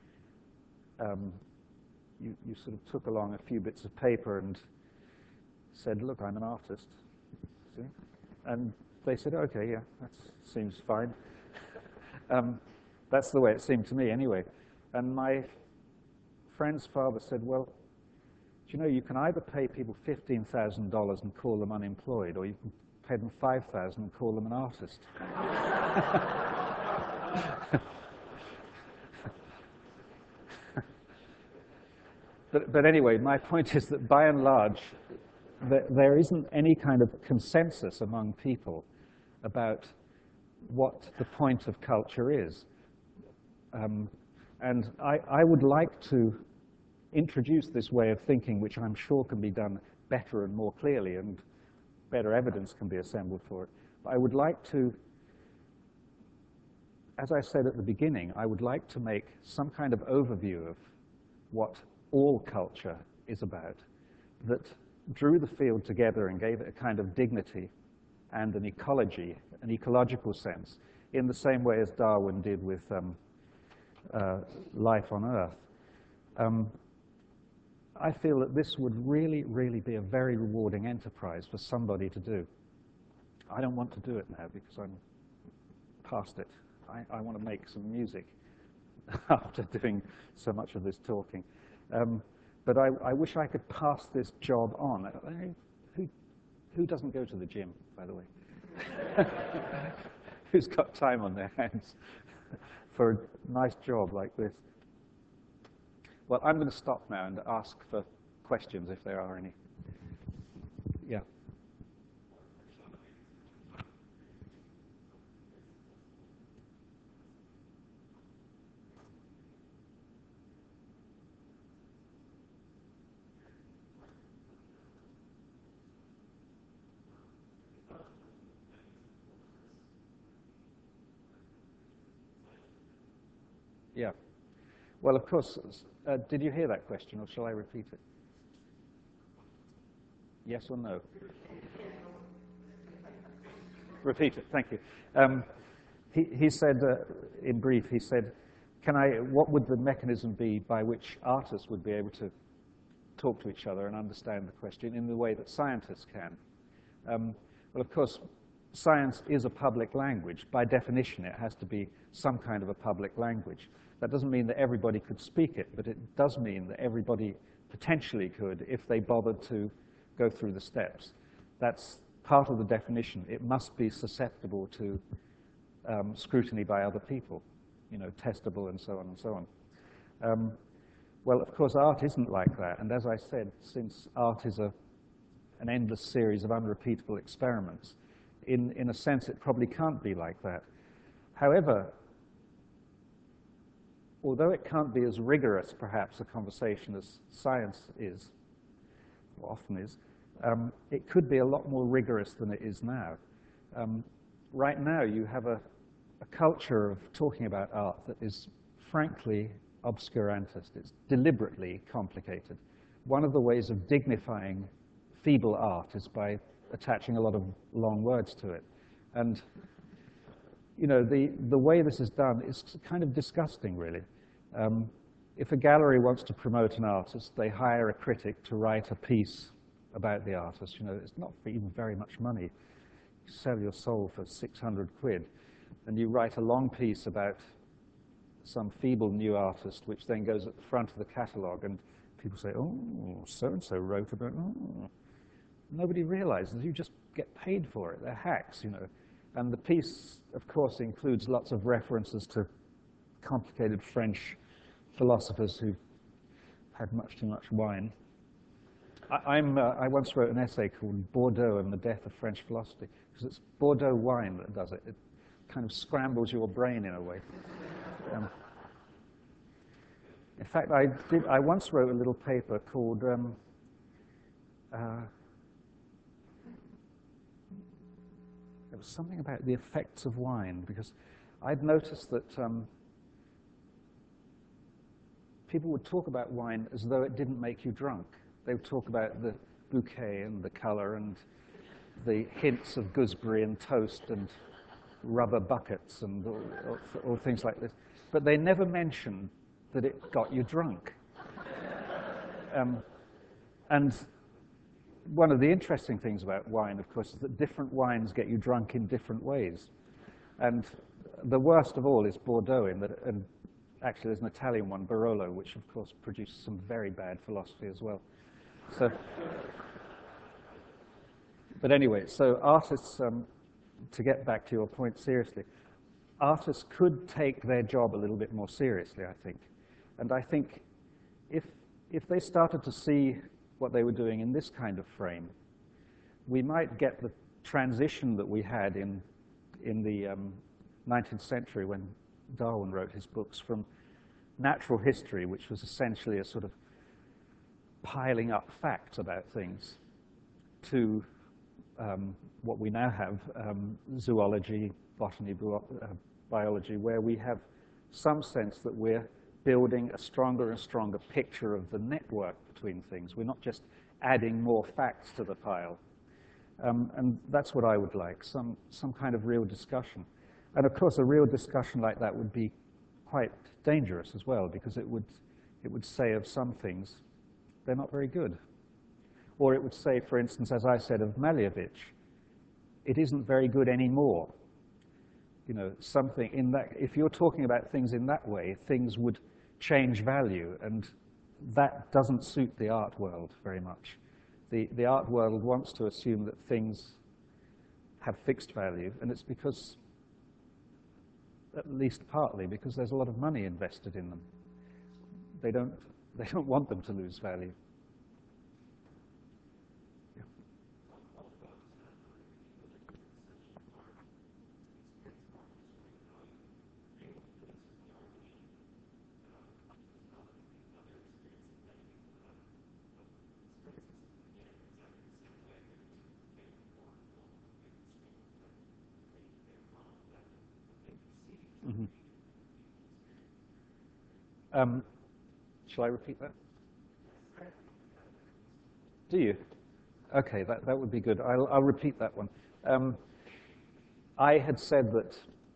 you sort of took along a few bits of paper and said, look, I'm an artist. See? And they said, okay, yeah, that seems fine. That's the way it seemed to me, anyway. And my friend's father said, well, do you know, you can either pay people $15,000 and call them unemployed, or you can pay them $5,000 and call them an artist. But anyway, my point is that by and large, there isn't any kind of consensus among people about what the point of culture is. And I would like to introduce this way of thinking, which I'm sure can be done better and more clearly, and better evidence can be assembled for it. But I would like to, as I said at the beginning, I would like to make some kind of overview of what all culture is about, that drew the field together and gave it a kind of dignity and an ecology, an ecological sense, in the same way as Darwin did with life on Earth. I feel that this would really, really be a very rewarding enterprise for somebody to do. I don't want to do it now because I'm past it. I want to make some music after doing so much of this talking. But I wish I could pass this job on. Who doesn't go to the gym, by the way? Who's got time on their hands for a nice job like this? Well, I'm going to stop now and ask for questions. questions if there are any. Yeah. Yeah. Well, of course, did you hear that question, or shall I repeat it? Yes or no? Repeat it, thank you. He said, in brief, he said, what would the mechanism be by which artists would be able to talk to each other and understand the question in the way that scientists can? Well, of course, science is a public language. By definition, it has to be some kind of a public language. That doesn't mean that everybody could speak it, but it does mean that everybody potentially could if they bothered to go through the steps. That's part of the definition. It must be susceptible to scrutiny by other people, you know, testable and so on and so on. Well, of course, art isn't like that. And as I said, since art is an endless series of unrepeatable experiments, in a sense, it probably can't be like that. However, although it can't be as rigorous, perhaps, a conversation as science is, or often is, it could be a lot more rigorous than it is now. Right now, you have a culture of talking about art that is, frankly, obscurantist. It's deliberately complicated. One of the ways of dignifying feeble art is by attaching a lot of long words to it. And you know, the way this is done is kind of disgusting, really. If a gallery wants to promote an artist, they hire a critic to write a piece about the artist. You know, it's not for even very much money. You sell your soul for 600 quid, and you write a long piece about some feeble new artist, which then goes at the front of the catalogue, and people say, oh, so-and-so wrote about, oh. Nobody realizes you just get paid for it. They're hacks, you know. And the piece, of course, includes lots of references to complicated French philosophers who had much too much wine. I once wrote an essay called Bordeaux and the Death of French Philosophy, because it's Bordeaux wine that does it. It kind of scrambles your brain in a way. In fact, I once wrote a little paper called it was something about the effects of wine, because I'd noticed that people would talk about wine as though it didn't make you drunk. They would talk about the bouquet and the color and the hints of gooseberry and toast and rubber buckets and all things like this. But they never mentioned that it got you drunk. And one of the interesting things about wine, of course, is that different wines get you drunk in different ways. And the worst of all is Bordeaux, and actually there's an Italian one, Barolo, which of course produces some very bad philosophy as well. So, but anyway, so artists, to get back to your point seriously, artists could take their job a little bit more seriously, I think. And I think if they started to see what they were doing in this kind of frame, we might get the transition that we had in the 19th century when Darwin wrote his books, from natural history, which was essentially a sort of piling up facts about things, to what we now have, zoology, botany, biology, where we have some sense that we're building a stronger and stronger picture of the network between things. We're not just adding more facts to the pile. And that's what I would like, some kind of real discussion. And of course, a real discussion like that would be quite dangerous as well, because it would say of some things, they're not very good. Or it would say, for instance, as I said of Malevich, it isn't very good anymore. You know, something in that, if you're talking about things in that way, things would change value, and that doesn't suit the art world very much. The art world wants to assume that things have fixed value, and it's because, at least partly, because there's a lot of money invested in them. They don't want them to lose value. Shall I repeat that? Do you? Okay, that would be good. I'll repeat that one. I had said that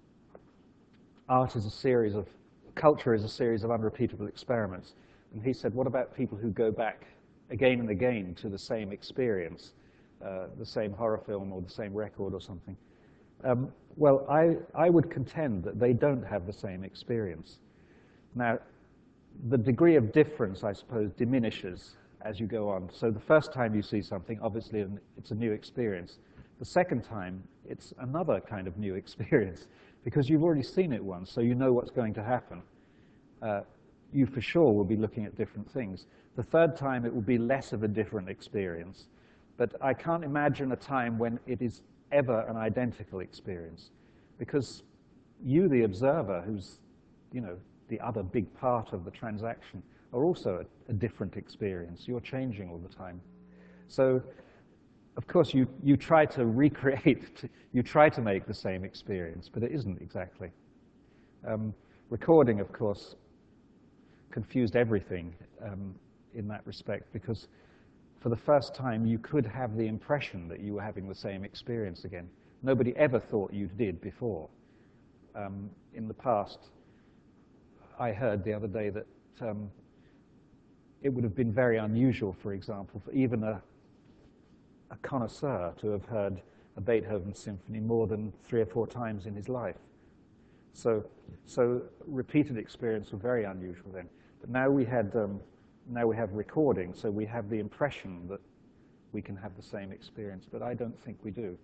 culture is a series of unrepeatable experiments. And he said, what about people who go back again and again to the same experience, the same horror film or the same record or something? Well, I would contend that they don't have the same experience. Now, the degree of difference, I suppose, diminishes as you go on. So the first time you see something, obviously it's a new experience. The second time, it's another kind of new experience because you've already seen it once, so you know what's going to happen. You for sure will be looking at different things. The third time, it will be less of a different experience. But I can't imagine a time when it is ever an identical experience because you, the observer, who's, the other big part of the transaction, are also a different experience. You're changing all the time. So, of course, you try to recreate, you try to make the same experience, but it isn't exactly. Recording, of course, confused everything in that respect because for the first time you could have the impression that you were having the same experience again. Nobody ever thought you did before. In the past, I heard the other day that it would have been very unusual, for example, for even a connoisseur to have heard a Beethoven symphony more than 3 or 4 times in his life. So repeated experience were very unusual then. But now we have recording, so we have the impression that we can have the same experience, but I don't think we do.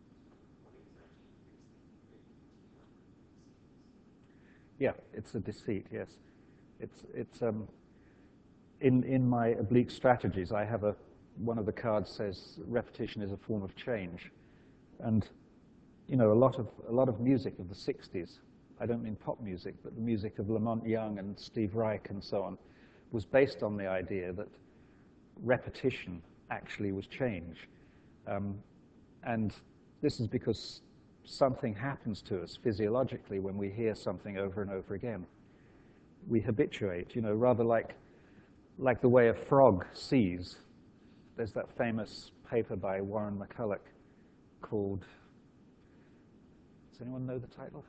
Yeah, it's a deceit, yes. It's in my oblique strategies, I have one of the cards says repetition is a form of change. And a lot of music of the 60s, I don't mean pop music, but the music of Lamont Young and Steve Reich and so on, was based on the idea that repetition actually was change. And this is because something happens to us physiologically when we hear something over and over again. We habituate, rather like the way a frog sees. There's that famous paper by Warren McCulloch called, does anyone know the title?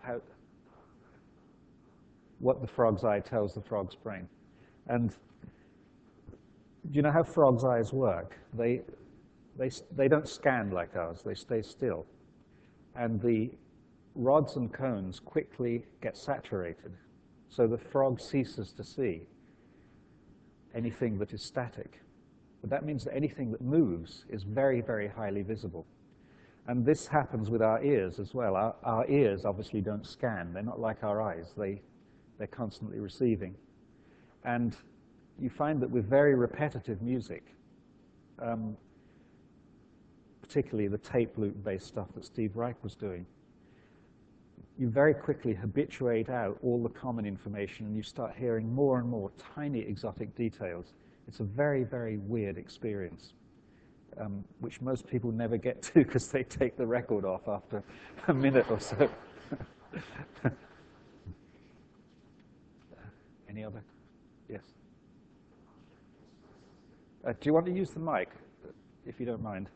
What the Frog's Eye Tells the Frog's Brain. And do you know how frogs' eyes work? They don't scan like ours, they stay still. And the rods and cones quickly get saturated, so the frog ceases to see anything that is static. But that means that anything that moves is very, very highly visible. And this happens with our ears as well. Our ears obviously don't scan. They're not like our eyes. They're constantly receiving. And you find that with very repetitive music, particularly the tape loop-based stuff that Steve Reich was doing, you very quickly habituate out all the common information and you start hearing more and more tiny exotic details. It's a very, very weird experience, which most people never get to because they take the record off after a minute or so. Any other? Yes. Do you want to use the mic, if you don't mind?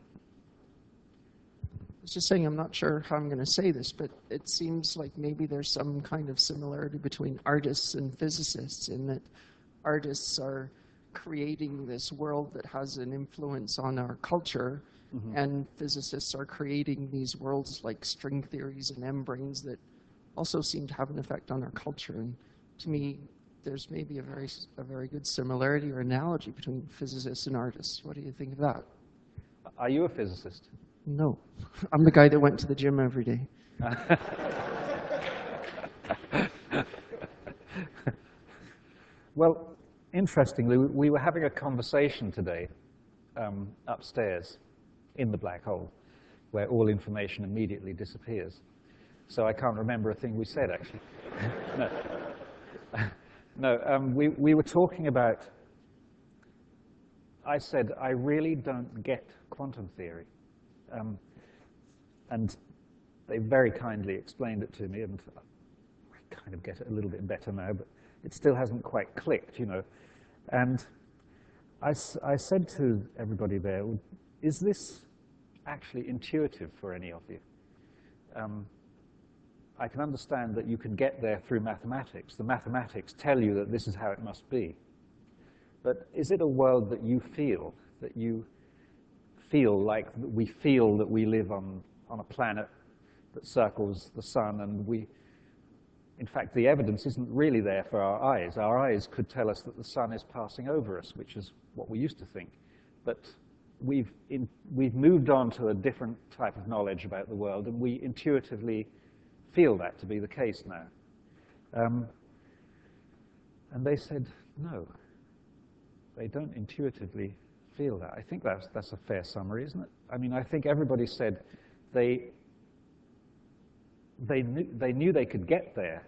I was just saying, I'm not sure how I'm going to say this, but it seems like maybe there's some kind of similarity between artists and physicists in that artists are creating this world that has an influence on our culture, and physicists are creating these worlds like string theories and M-branes that also seem to have an effect on our culture. And to me, there's maybe a very good similarity or analogy between physicists and artists. What do you think of that? Are you a physicist? No. I'm the guy that went to the gym every day. Well, interestingly, we were having a conversation today upstairs in the black hole, where all information immediately disappears. So I can't remember a thing we said, actually. No, we were talking about, I said, I really don't get quantum theory. And they very kindly explained it to me, and I kind of get it a little bit better now, but it still hasn't quite clicked, you know. And I said to everybody there, is this actually intuitive for any of you? I can understand that you can get there through mathematics. The mathematics tell you that this is how it must be. But is it a world that you feel like we feel that we live on a planet that circles the sun, and in fact, the evidence isn't really there for our eyes. Our eyes could tell us that the sun is passing over us, which is what we used to think. But we've moved on to a different type of knowledge about the world, and we intuitively feel that to be the case now. And they said, no, they don't intuitively feel that. I think that's a fair summary, isn't it? I mean, I think everybody said they knew they could get there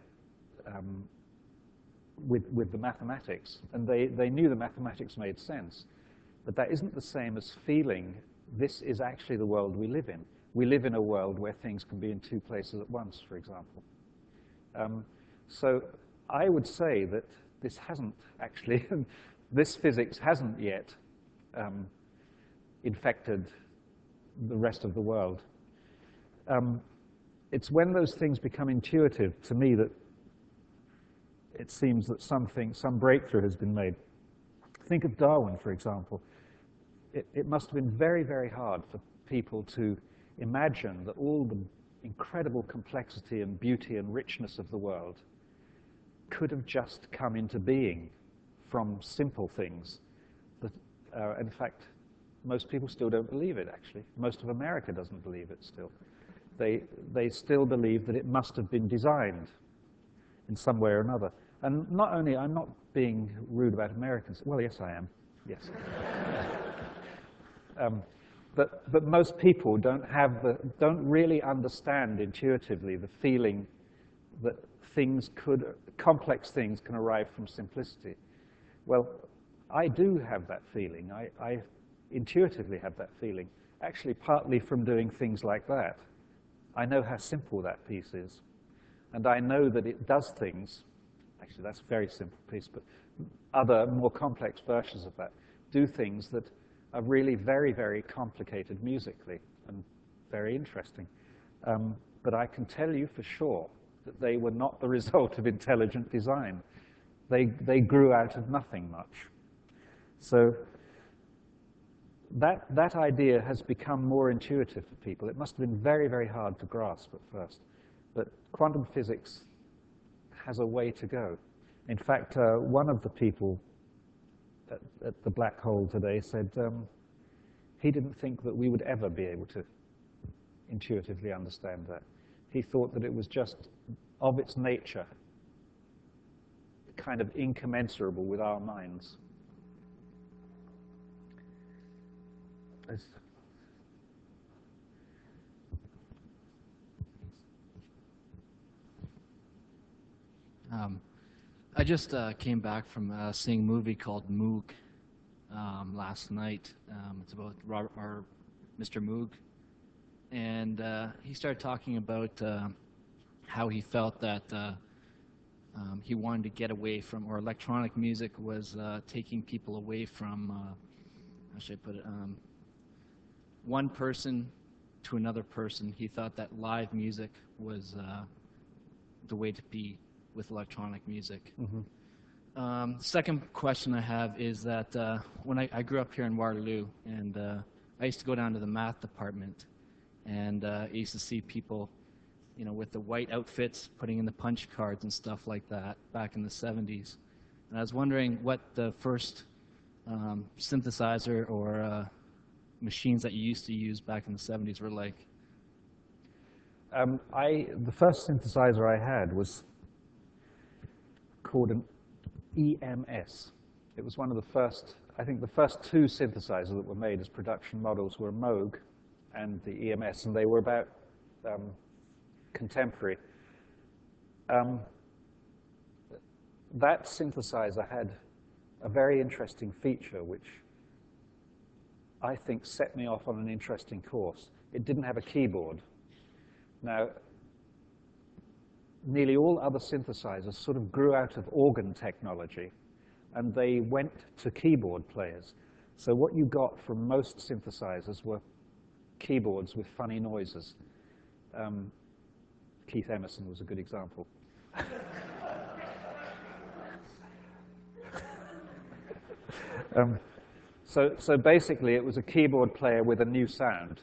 with the mathematics, and they knew the mathematics made sense. But that isn't the same as feeling this is actually the world we live in. We live in a world where things can be in two places at once, for example. So I would say that this hasn't actually, this physics hasn't yet infected the rest of the world. It's when those things become intuitive to me that it seems that some breakthrough has been made. Think of Darwin, for example. It must have been very, very hard for people to imagine that all the incredible complexity and beauty and richness of the world could have just come into being from simple things. That, in fact, most people still don't believe it, actually. Most of America doesn't believe it still. They still believe that it must have been designed in some way or another. And not only, I'm not being rude about Americans. Well, yes, I am. Yes. But most people don't really understand intuitively the feeling that complex things can arrive from simplicity. Well, I do have that feeling. I intuitively have that feeling, actually partly from doing things like that. I know how simple that piece is, and I know that it does things. Actually, that's a very simple piece, but other more complex versions of that do things that are really very, very complicated musically and very interesting. But I can tell you for sure that they were not the result of intelligent design. They grew out of nothing much. So that idea has become more intuitive for people. It must have been very, very hard to grasp at first. But quantum physics has a way to go. In fact, one of the people at the black hole today said he didn't think that we would ever be able to intuitively understand that. He thought that it was just of its nature kind of incommensurable with our minds. I just came back from seeing a movie called Moog last night. It's about Mr. Moog, and he started talking about how he felt that he wanted to get away from, or electronic music was taking people away from, how should I put it, one person to another person. He thought that live music was the way to be with electronic music. Mm-hmm. Second question I have is that when I grew up here in Waterloo, and I used to go down to the math department, and I used to see people, you know, with the white outfits, putting in the punch cards and stuff like that back in the 70s. And I was wondering what the first synthesizer or machines that you used to use back in the 70s were like. The first synthesizer I had was called an EMS. It was one of the first, I think the first two synthesizers that were made as production models were Moog and the EMS, and they were about contemporary. That synthesizer had a very interesting feature which I think set me off on an interesting course. It didn't have a keyboard. Now, nearly all other synthesizers sort of grew out of organ technology, and they went to keyboard players. So what you got from most synthesizers were keyboards with funny noises. Keith Emerson was a good example. So basically, it was a keyboard player with a new sound.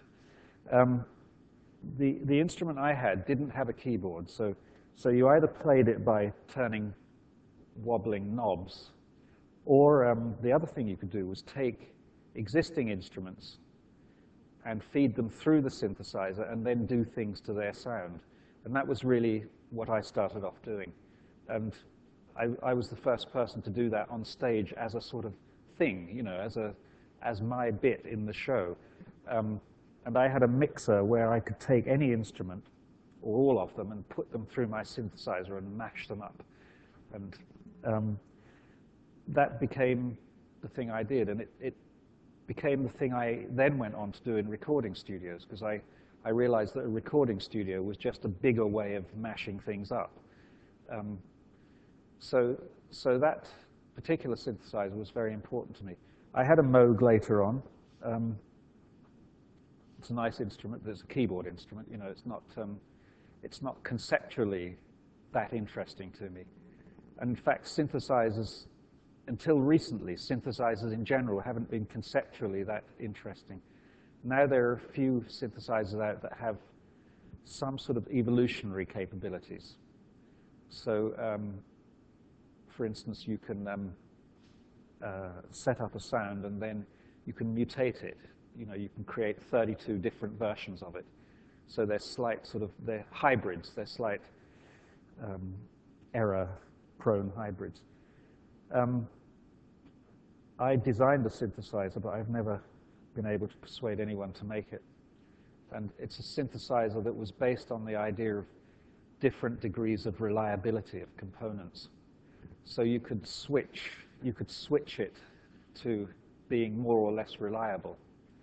The instrument I had didn't have a keyboard, so you either played it by turning wobbling knobs, or the other thing you could do was take existing instruments and feed them through the synthesizer and then do things to their sound. And that was really what I started off doing. And I was the first person to do that on stage as a sort of thing, you know, as my bit in the show. And I had a mixer where I could take any instrument, or all of them, and put them through my synthesizer and mash them up. And that became the thing I did. And it became the thing I then went on to do in recording studios, because I realized that a recording studio was just a bigger way of mashing things up. So that particular synthesizer was very important to me. I had a Moog later on. It's a nice instrument, but it's a keyboard instrument. You know, it's not conceptually that interesting to me. And in fact, synthesizers, until recently, synthesizers in general haven't been conceptually that interesting. Now there are a few synthesizers out that have some sort of evolutionary capabilities. So, for instance, you can set up a sound and then you can mutate it. You know, you can create 32 different versions of it. So they're they're hybrids, they're slight error-prone hybrids. I designed a synthesizer, but I've never been able to persuade anyone to make it. And it's a synthesizer that was based on the idea of different degrees of reliability of components. So you could switch it to being more or less reliable.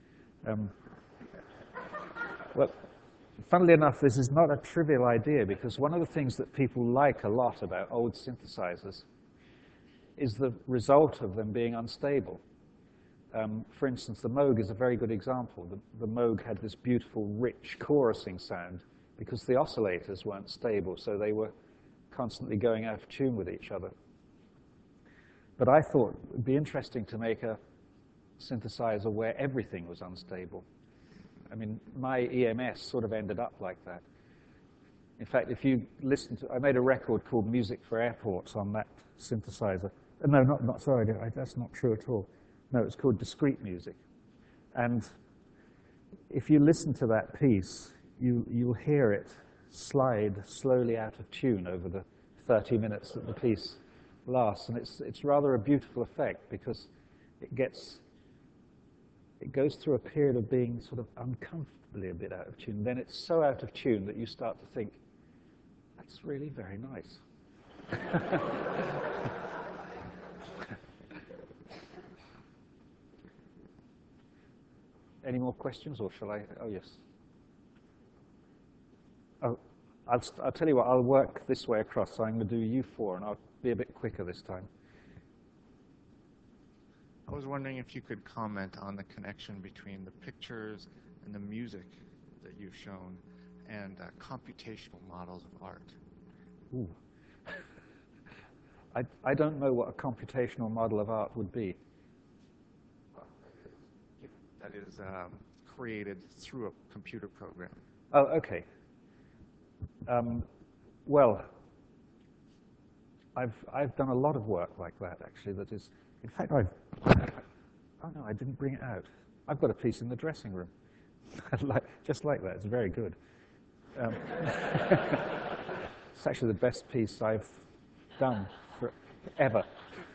Well, funnily enough, this is not a trivial idea, because one of the things that people like a lot about old synthesizers is the result of them being unstable. For instance, the Moog is a very good example. The Moog had this beautiful, rich chorusing sound because the oscillators weren't stable, so they were constantly going out of tune with each other. But I thought it would be interesting to make a synthesizer where everything was unstable. I mean, my EMS sort of ended up like that. In fact, if you listen to, I made a record called Music for Airports on that synthesizer. No, sorry, that's not true at all. No, it's called Discrete Music. And if you listen to that piece, you'll hear it slide slowly out of tune over the 30 minutes that the piece lasts. And it's rather a beautiful effect, because it goes through a period of being sort of uncomfortably a bit out of tune. Then it's so out of tune that you start to think, that's really very nice. Any more questions, or shall I? Oh, yes. Oh, I'll tell you what, I'll work this way across, so I'm going to do U4, and I'll be a bit quicker this time. I was wondering if you could comment on the connection between the pictures and the music that you've shown and computational models of art. Ooh. I don't know what a computational model of art would be. That is created through a computer program. Oh, okay. Well, I've done a lot of work like that, actually. That is, in fact, oh no, I didn't bring it out. I've got a piece in the dressing room, just like that. It's very good. It's actually the best piece I've done ever.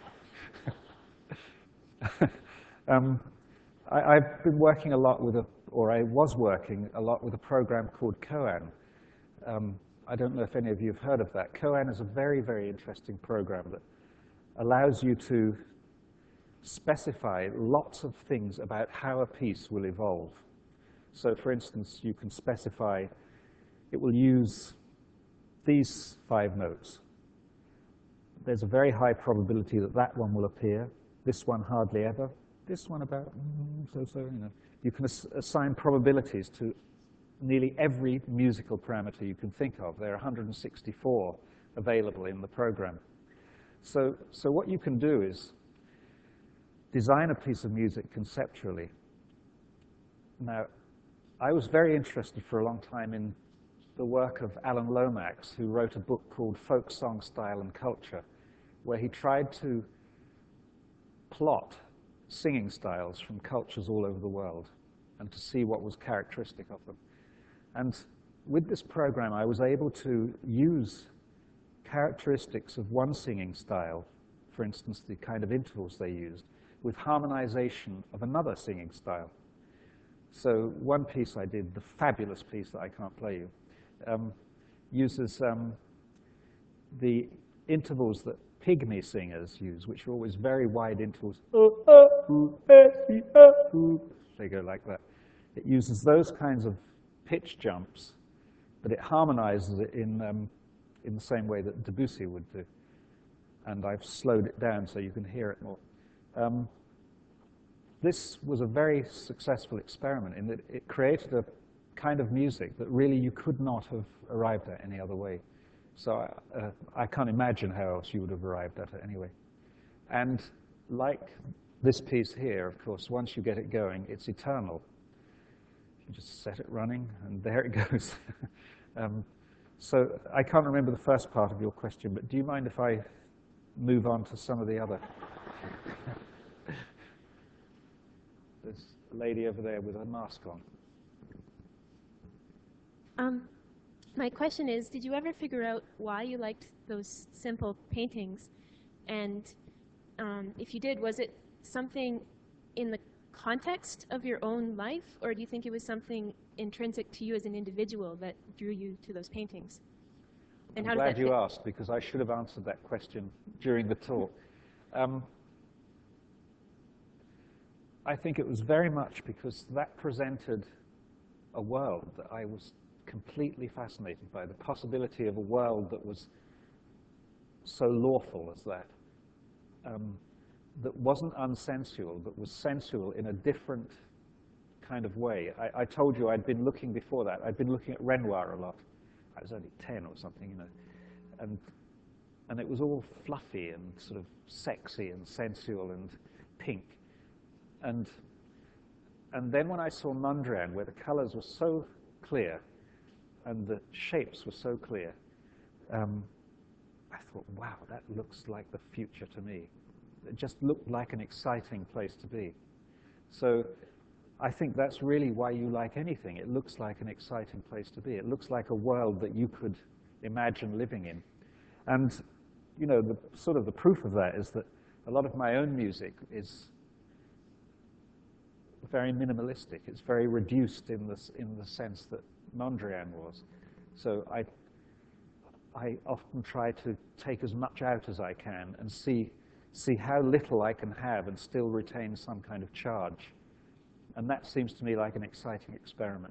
I've been working a lot with I was working a lot with a program called Koan. I don't know if any of you have heard of that. Koan is a very, very interesting program that allows you to specify lots of things about how a piece will evolve. So, for instance, you can specify it will use these 5 notes. There's a very high probability that that one will appear, this one hardly ever, this one about so-so, you know. You can assign probabilities to nearly every musical parameter you can think of. There are 164 available in the program. So what you can do is design a piece of music conceptually. Now, I was very interested for a long time in the work of Alan Lomax, who wrote a book called Folk Song Style and Culture, where he tried to plot singing styles from cultures all over the world and to see what was characteristic of them. And with this program, I was able to use characteristics of one singing style, for instance, the kind of intervals they used, with harmonization of another singing style. So one piece I did, the fabulous piece that I can't play you, uses the intervals that pygmy singers use, which are always very wide intervals. They go like that. It uses those kinds of pitch jumps, but it harmonizes it in the same way that Debussy would do. And I've slowed it down so you can hear it more. This was a very successful experiment in that it created a kind of music that really you could not have arrived at any other way. So I can't imagine how else you would have arrived at it anyway. And like this piece here, of course, once you get it going, it's eternal. You just set it running, and there it goes. So I can't remember the first part of your question, but do you mind if I move on to some of the other? There's a lady over there with a mask on. My question is, did you ever figure out why you liked those simple paintings? And if you did, was it something in the context of your own life, or do you think it was something intrinsic to you as an individual that drew you to those paintings? And I'm glad you asked, because I should have answered that question during the talk. I think it was very much because that presented a world that I was completely fascinated by, the possibility of a world that was so lawful as that, that wasn't unsensual, but was sensual in a different kind of way. I told you I'd been looking before that. I'd been looking at Renoir a lot. I was only 10 or something, you know, and it was all fluffy and sort of sexy and sensual and pink. And then when I saw Mondrian, where the colors were so clear and the shapes were so clear, I thought, wow, that looks like the future to me. It just looked like an exciting place to be. So I think that's really why you like anything. It looks like an exciting place to be. It looks like a world that you could imagine living in. And, you know, the sort of the proof of that is that a lot of my own music is very minimalistic. It's very reduced in the sense that Mondrian was. So I often try to take as much out as I can and see how little I can have and still retain some kind of charge. And that seems to me like an exciting experiment.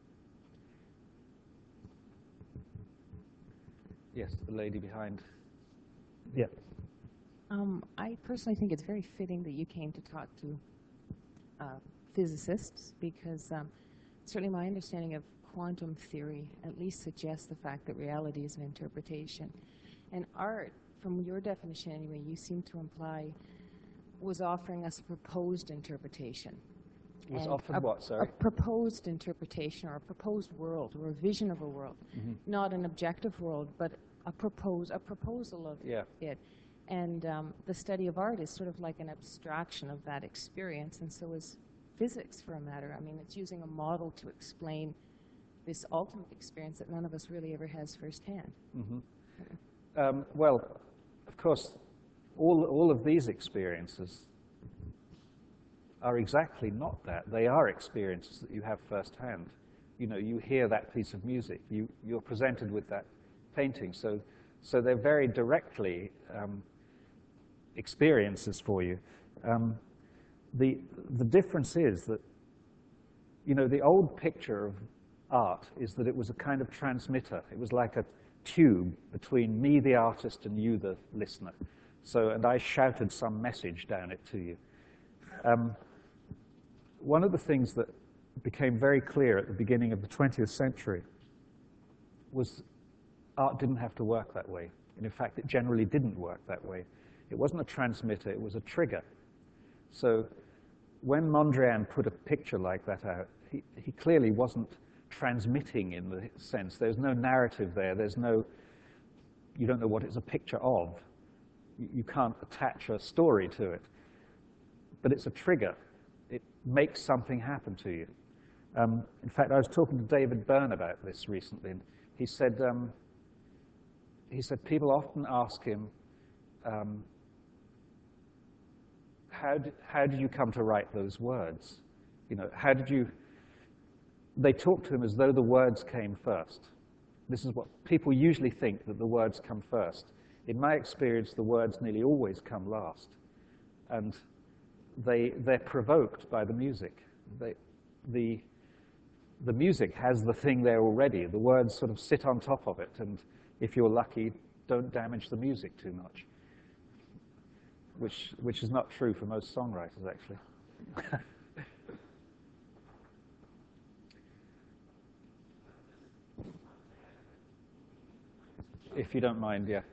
Yes, the lady behind. Yeah. I personally think it's very fitting that you came to talk to physicists, because certainly my understanding of quantum theory at least suggests the fact that reality is an interpretation. And art, from your definition anyway, you seem to imply, was offering us a proposed interpretation. Was offered what, sorry? A proposed interpretation, or a proposed world, or a vision of a world. Mm-hmm. Not an objective world, but a proposal of it. And the study of art is sort of like an abstraction of that experience, and so is physics, for a matter. I mean, it's using a model to explain this ultimate experience that none of us really ever has firsthand. Mm-hmm. Well, of course, all of these experiences are exactly not that. They are experiences that you have firsthand. You know, you hear that piece of music. You're presented with that painting. So they're very directly experiences for you. The difference is that, you know, the old picture of art is that it was a kind of transmitter. It was like a tube between me, the artist, and you, the listener. So, and I shouted some message down it to you. One of the things that became very clear at the beginning of the 20th century was art didn't have to work that way. And in fact, it generally didn't work that way. It wasn't a transmitter, it was a trigger. So when Mondrian put a picture like that out, he clearly wasn't transmitting in the sense. There's no narrative there. There's no, you don't know what it's a picture of. You can't attach a story to it. But it's a trigger. It makes something happen to you. In fact, I was talking to David Byrne about this recently, and he said people often ask him, how did you come to write those words? You know, how did you? They talk to him as though the words came first. This is what people usually think, that the words come first. In my experience, the words nearly always come last, and they're provoked by the music. The music has the thing there already. The words sort of sit on top of it, and if you're lucky, don't damage the music too much, which is not true for most songwriters, actually. If you don't mind, yeah.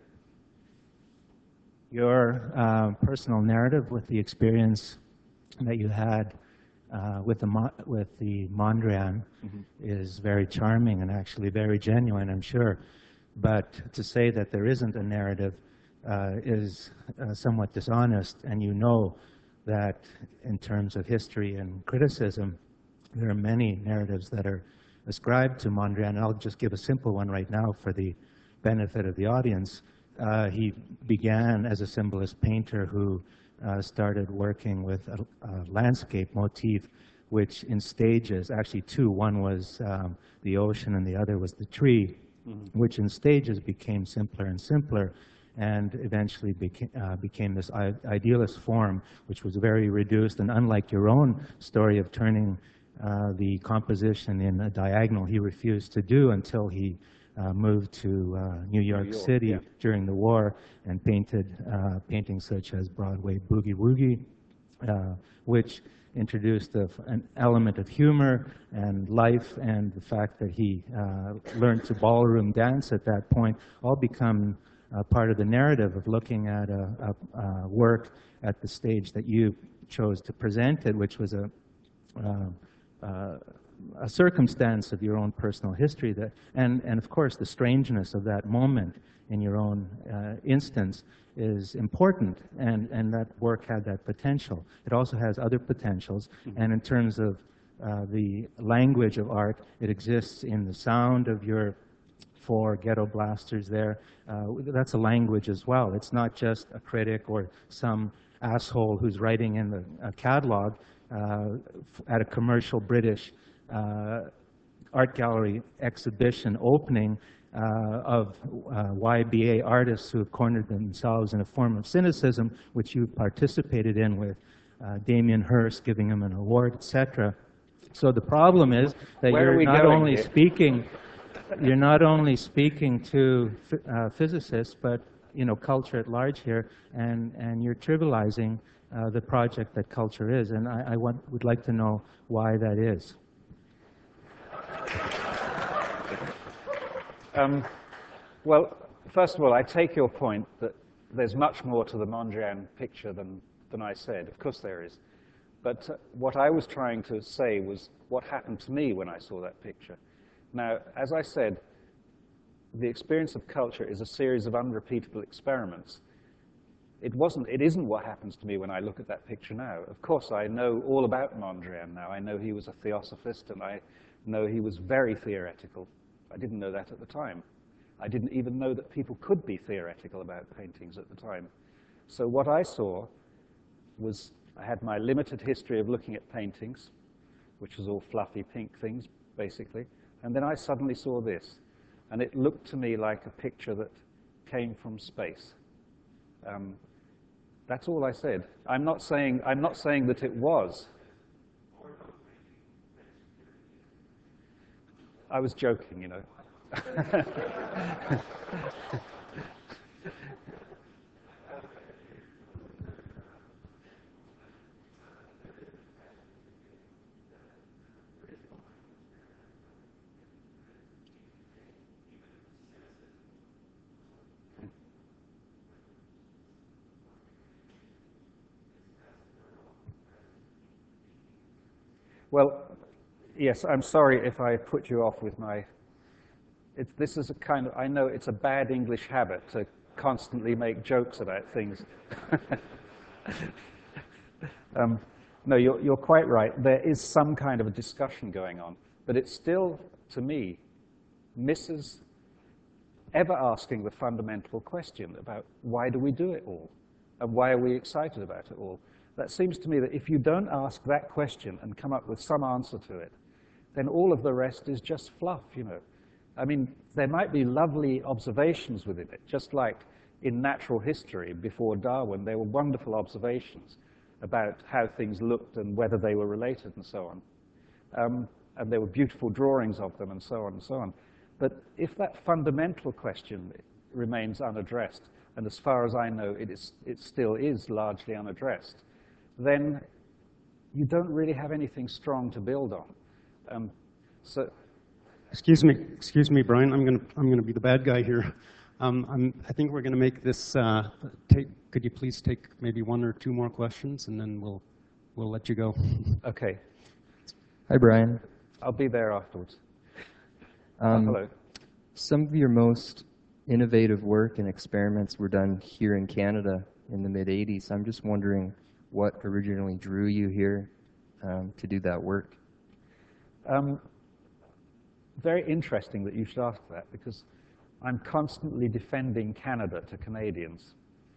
Your personal narrative with the experience that you had with the Mondrian is very charming and actually very genuine, I'm sure. But to say that there isn't a narrative is somewhat dishonest, and you know that in terms of history and criticism, there are many narratives that are ascribed to Mondrian. I'll just give a simple one right now for the benefit of the audience. He began as a symbolist painter who started working with a landscape motif, which in stages, actually two, one was the ocean and the other was the tree, which in stages became simpler and simpler, and eventually became this idealist form, which was very reduced. And unlike your own story of turning the composition in a diagonal, he refused to do until he moved to New York City during the war and painted paintings such as Broadway Boogie Woogie, which introduced an element of humor and life, and the fact that he learned to ballroom dance at that point all become part of the narrative of looking at a work at the stage that you chose to present it, which was a circumstance of your own personal history, that, and of course the strangeness of that moment in your own instance is important, and that work had that potential. It also has other potentials, and in terms of the language of art, it exists in the sound of your 4 ghetto blasters there. That's a language as well. It's not just a critic or some asshole who's writing in the catalog at a commercial British art gallery exhibition opening of YBA artists who have cornered themselves in a form of cynicism, which you participated in with Damien Hirst giving him an award, etc. So the problem is that you're not only speaking to physicists, but culture at large here, and you're trivializing the project that culture is, and I would like to know why that is. Well, first of all, I take your point that there's much more to the Mondrian picture than I said. Of course there is. But what I was trying to say was what happened to me when I saw that picture. Now, as I said, the experience of culture is a series of unrepeatable experiments. It isn't what happens to me when I look at that picture now. Of course, I know all about Mondrian now. I know he was a theosophist, and I know he was very theoretical. I didn't know that at the time. I didn't even know that people could be theoretical about paintings at the time. So what I saw was, I had my limited history of looking at paintings, which was all fluffy pink things, basically, and then I suddenly saw this, and it looked to me like a picture that came from space. That's all I said. I'm not saying that it was. I was joking, Well, yes, I'm sorry if I put you off with my... this is a kind of... I know it's a bad English habit to constantly make jokes about things. No, you're quite right. There is some kind of a discussion going on, but it still, to me, misses ever asking the fundamental question about why do we do it all, and why are we excited about it all. That seems to me that if you don't ask that question and come up with some answer to it, then all of the rest is just fluff, you know. I mean, there might be lovely observations within it, just like in natural history before Darwin, there were wonderful observations about how things looked and whether they were related and so on. And there were beautiful drawings of them and so on and so on. But if that fundamental question remains unaddressed, and as far as I know, it still is largely unaddressed, then you don't really have anything strong to build on. Excuse me, Brian. I'm gonna be the bad guy here. I think we're gonna make this. Could you please take maybe one or two more questions, and then we'll let you go. Okay. Hi, Brian. I'll be there afterwards. Hello. Some of your most innovative work and experiments were done here in Canada in the mid-'80s. I'm just wondering what originally drew you here to do that work. Very interesting that you should ask that, because I'm constantly defending Canada to Canadians.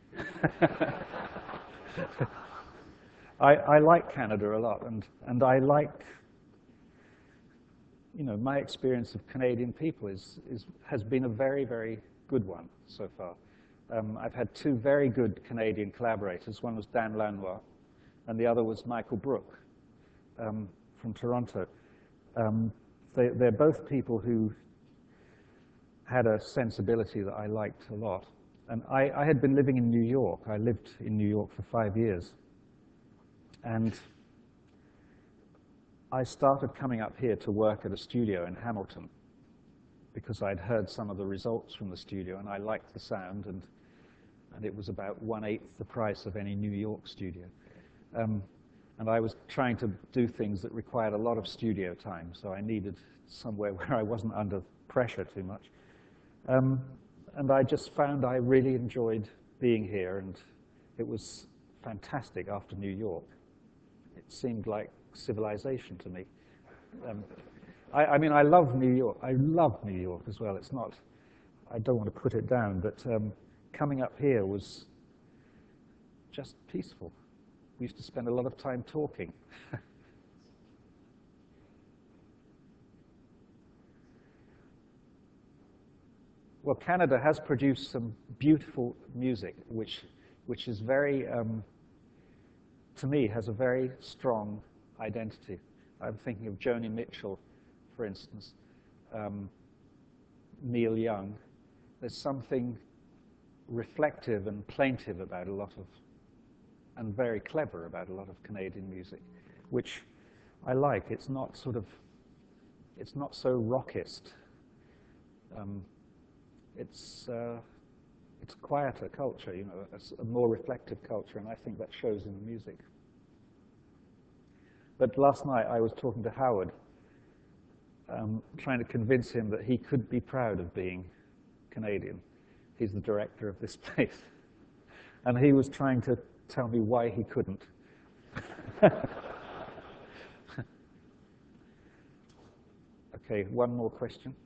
I like Canada a lot, and I like, you know, my experience of Canadian people has been a very, very good one so far. I've had two very good Canadian collaborators. One was Dan Lanois, and the other was Michael Brook from Toronto. They're both people who had a sensibility that I liked a lot. And I had been living in New York. I lived in New York for 5 years. And I started coming up here to work at a studio in Hamilton because I'd heard some of the results from the studio, and I liked the sound, and it was about 1/8 the price of any New York studio. And I was trying to do things that required a lot of studio time, so I needed somewhere where I wasn't under pressure too much. And I just found I really enjoyed being here, and it was fantastic after New York. It seemed like civilization to me. I mean, I love New York. I love New York as well. It's not, I don't want to put it down, but coming up here was just peaceful. We used to spend a lot of time talking. Well, Canada has produced some beautiful music, which is very, to me, has a very strong identity. I'm thinking of Joni Mitchell, for instance, Neil Young. There's something reflective and plaintive about a lot of, and very clever about a lot of Canadian music, which I like. It's not sort of, it's not so rockist. It's a quieter culture, you know, a more reflective culture, and I think that shows in the music. But last night I was talking to Howard, trying to convince him that he could be proud of being Canadian. He's the director of this place. And he was trying to tell me why he couldn't. Okay, one more question.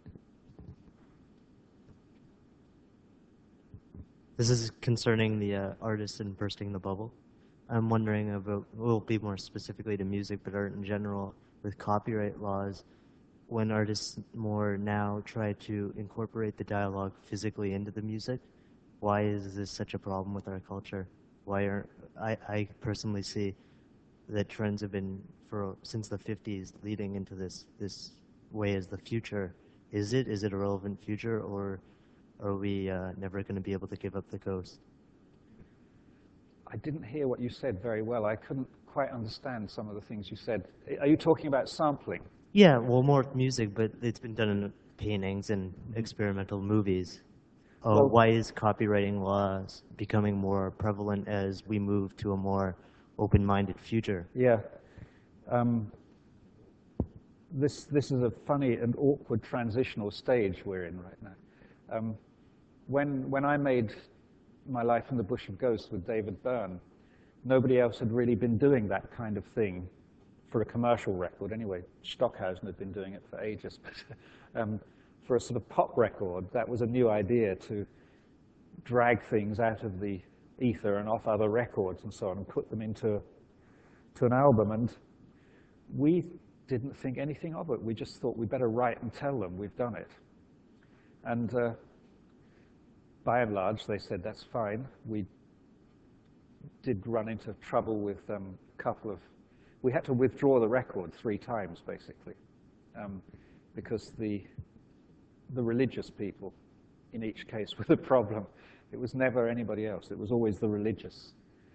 This is concerning the artist and bursting the bubble. I'm wondering about, we'll be more specifically to music, but art in general, with copyright laws, when artists more now try to incorporate the dialogue physically into the music, why is this such a problem with our culture? Why aren't, I personally see that trends have been, since the 50s, leading into this way as the future, is it? Is it a relevant future, or are we never going to be able to give up the ghost? I didn't hear what you said very well. I couldn't quite understand some of the things you said. Are you talking about sampling? Yeah, well, more music, but it's been done in paintings and experimental movies. Why is copywriting laws becoming more prevalent as we move to a more open-minded future? Yeah. This is a funny and awkward transitional stage we're in right now. When I made My Life in the Bush of Ghosts with David Byrne, nobody else had really been doing that kind of thing for a commercial record. Anyway, Stockhausen had been doing it for ages, but for a sort of pop record, that was a new idea, to drag things out of the ether and off other records and so on and put them into an album. And we didn't think anything of it. We just thought we better write and tell them we've done it. And by and large, they said, that's fine. We did run into trouble with a couple of... We had to withdraw the record 3 times, basically, because the religious people, in each case, were the problem. It was never anybody else. It was always the religious.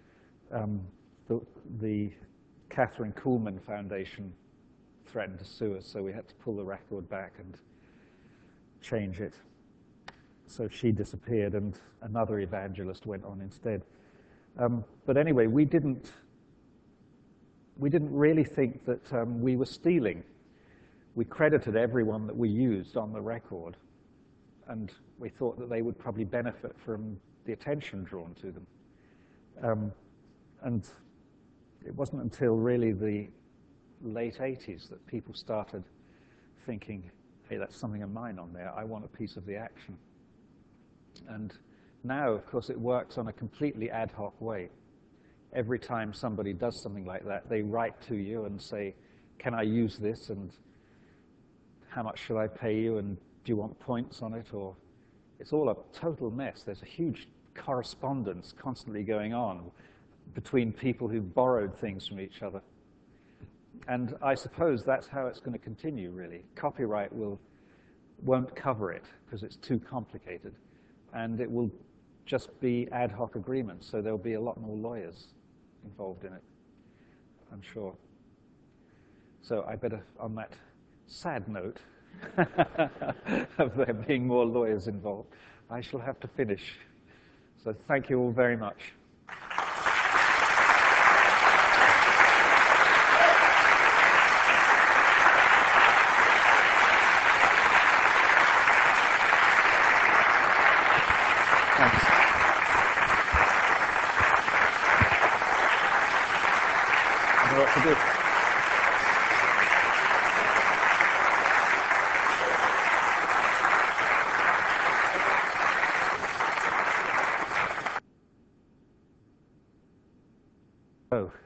The Catherine Kuhlman Foundation threatened to sue us, so we had to pull the record back and change it. So she disappeared, and another evangelist went on instead. But anyway, we didn't really think that we were stealing. We credited everyone that we used on the record, and we thought that they would probably benefit from the attention drawn to them. And it wasn't until really the late 80s that people started thinking, hey, that's something of mine on there. I want a piece of the action. And now, of course, it works on a completely ad hoc way. Every time somebody does something like that, they write to you and say, can I use this, and how much should I pay you, and do you want points on it? Or it's all a total mess. There's a huge correspondence constantly going on between people who borrowed things from each other. And I suppose that's how it's going to continue, really. Copyright won't cover it because it's too complicated. And it will just be ad hoc agreements, so there'll be a lot more lawyers involved in it, I'm sure. So I better, on that sad note of there being more lawyers involved, I shall have to finish. So thank you all very much. Thanks. I know what to do. Oh.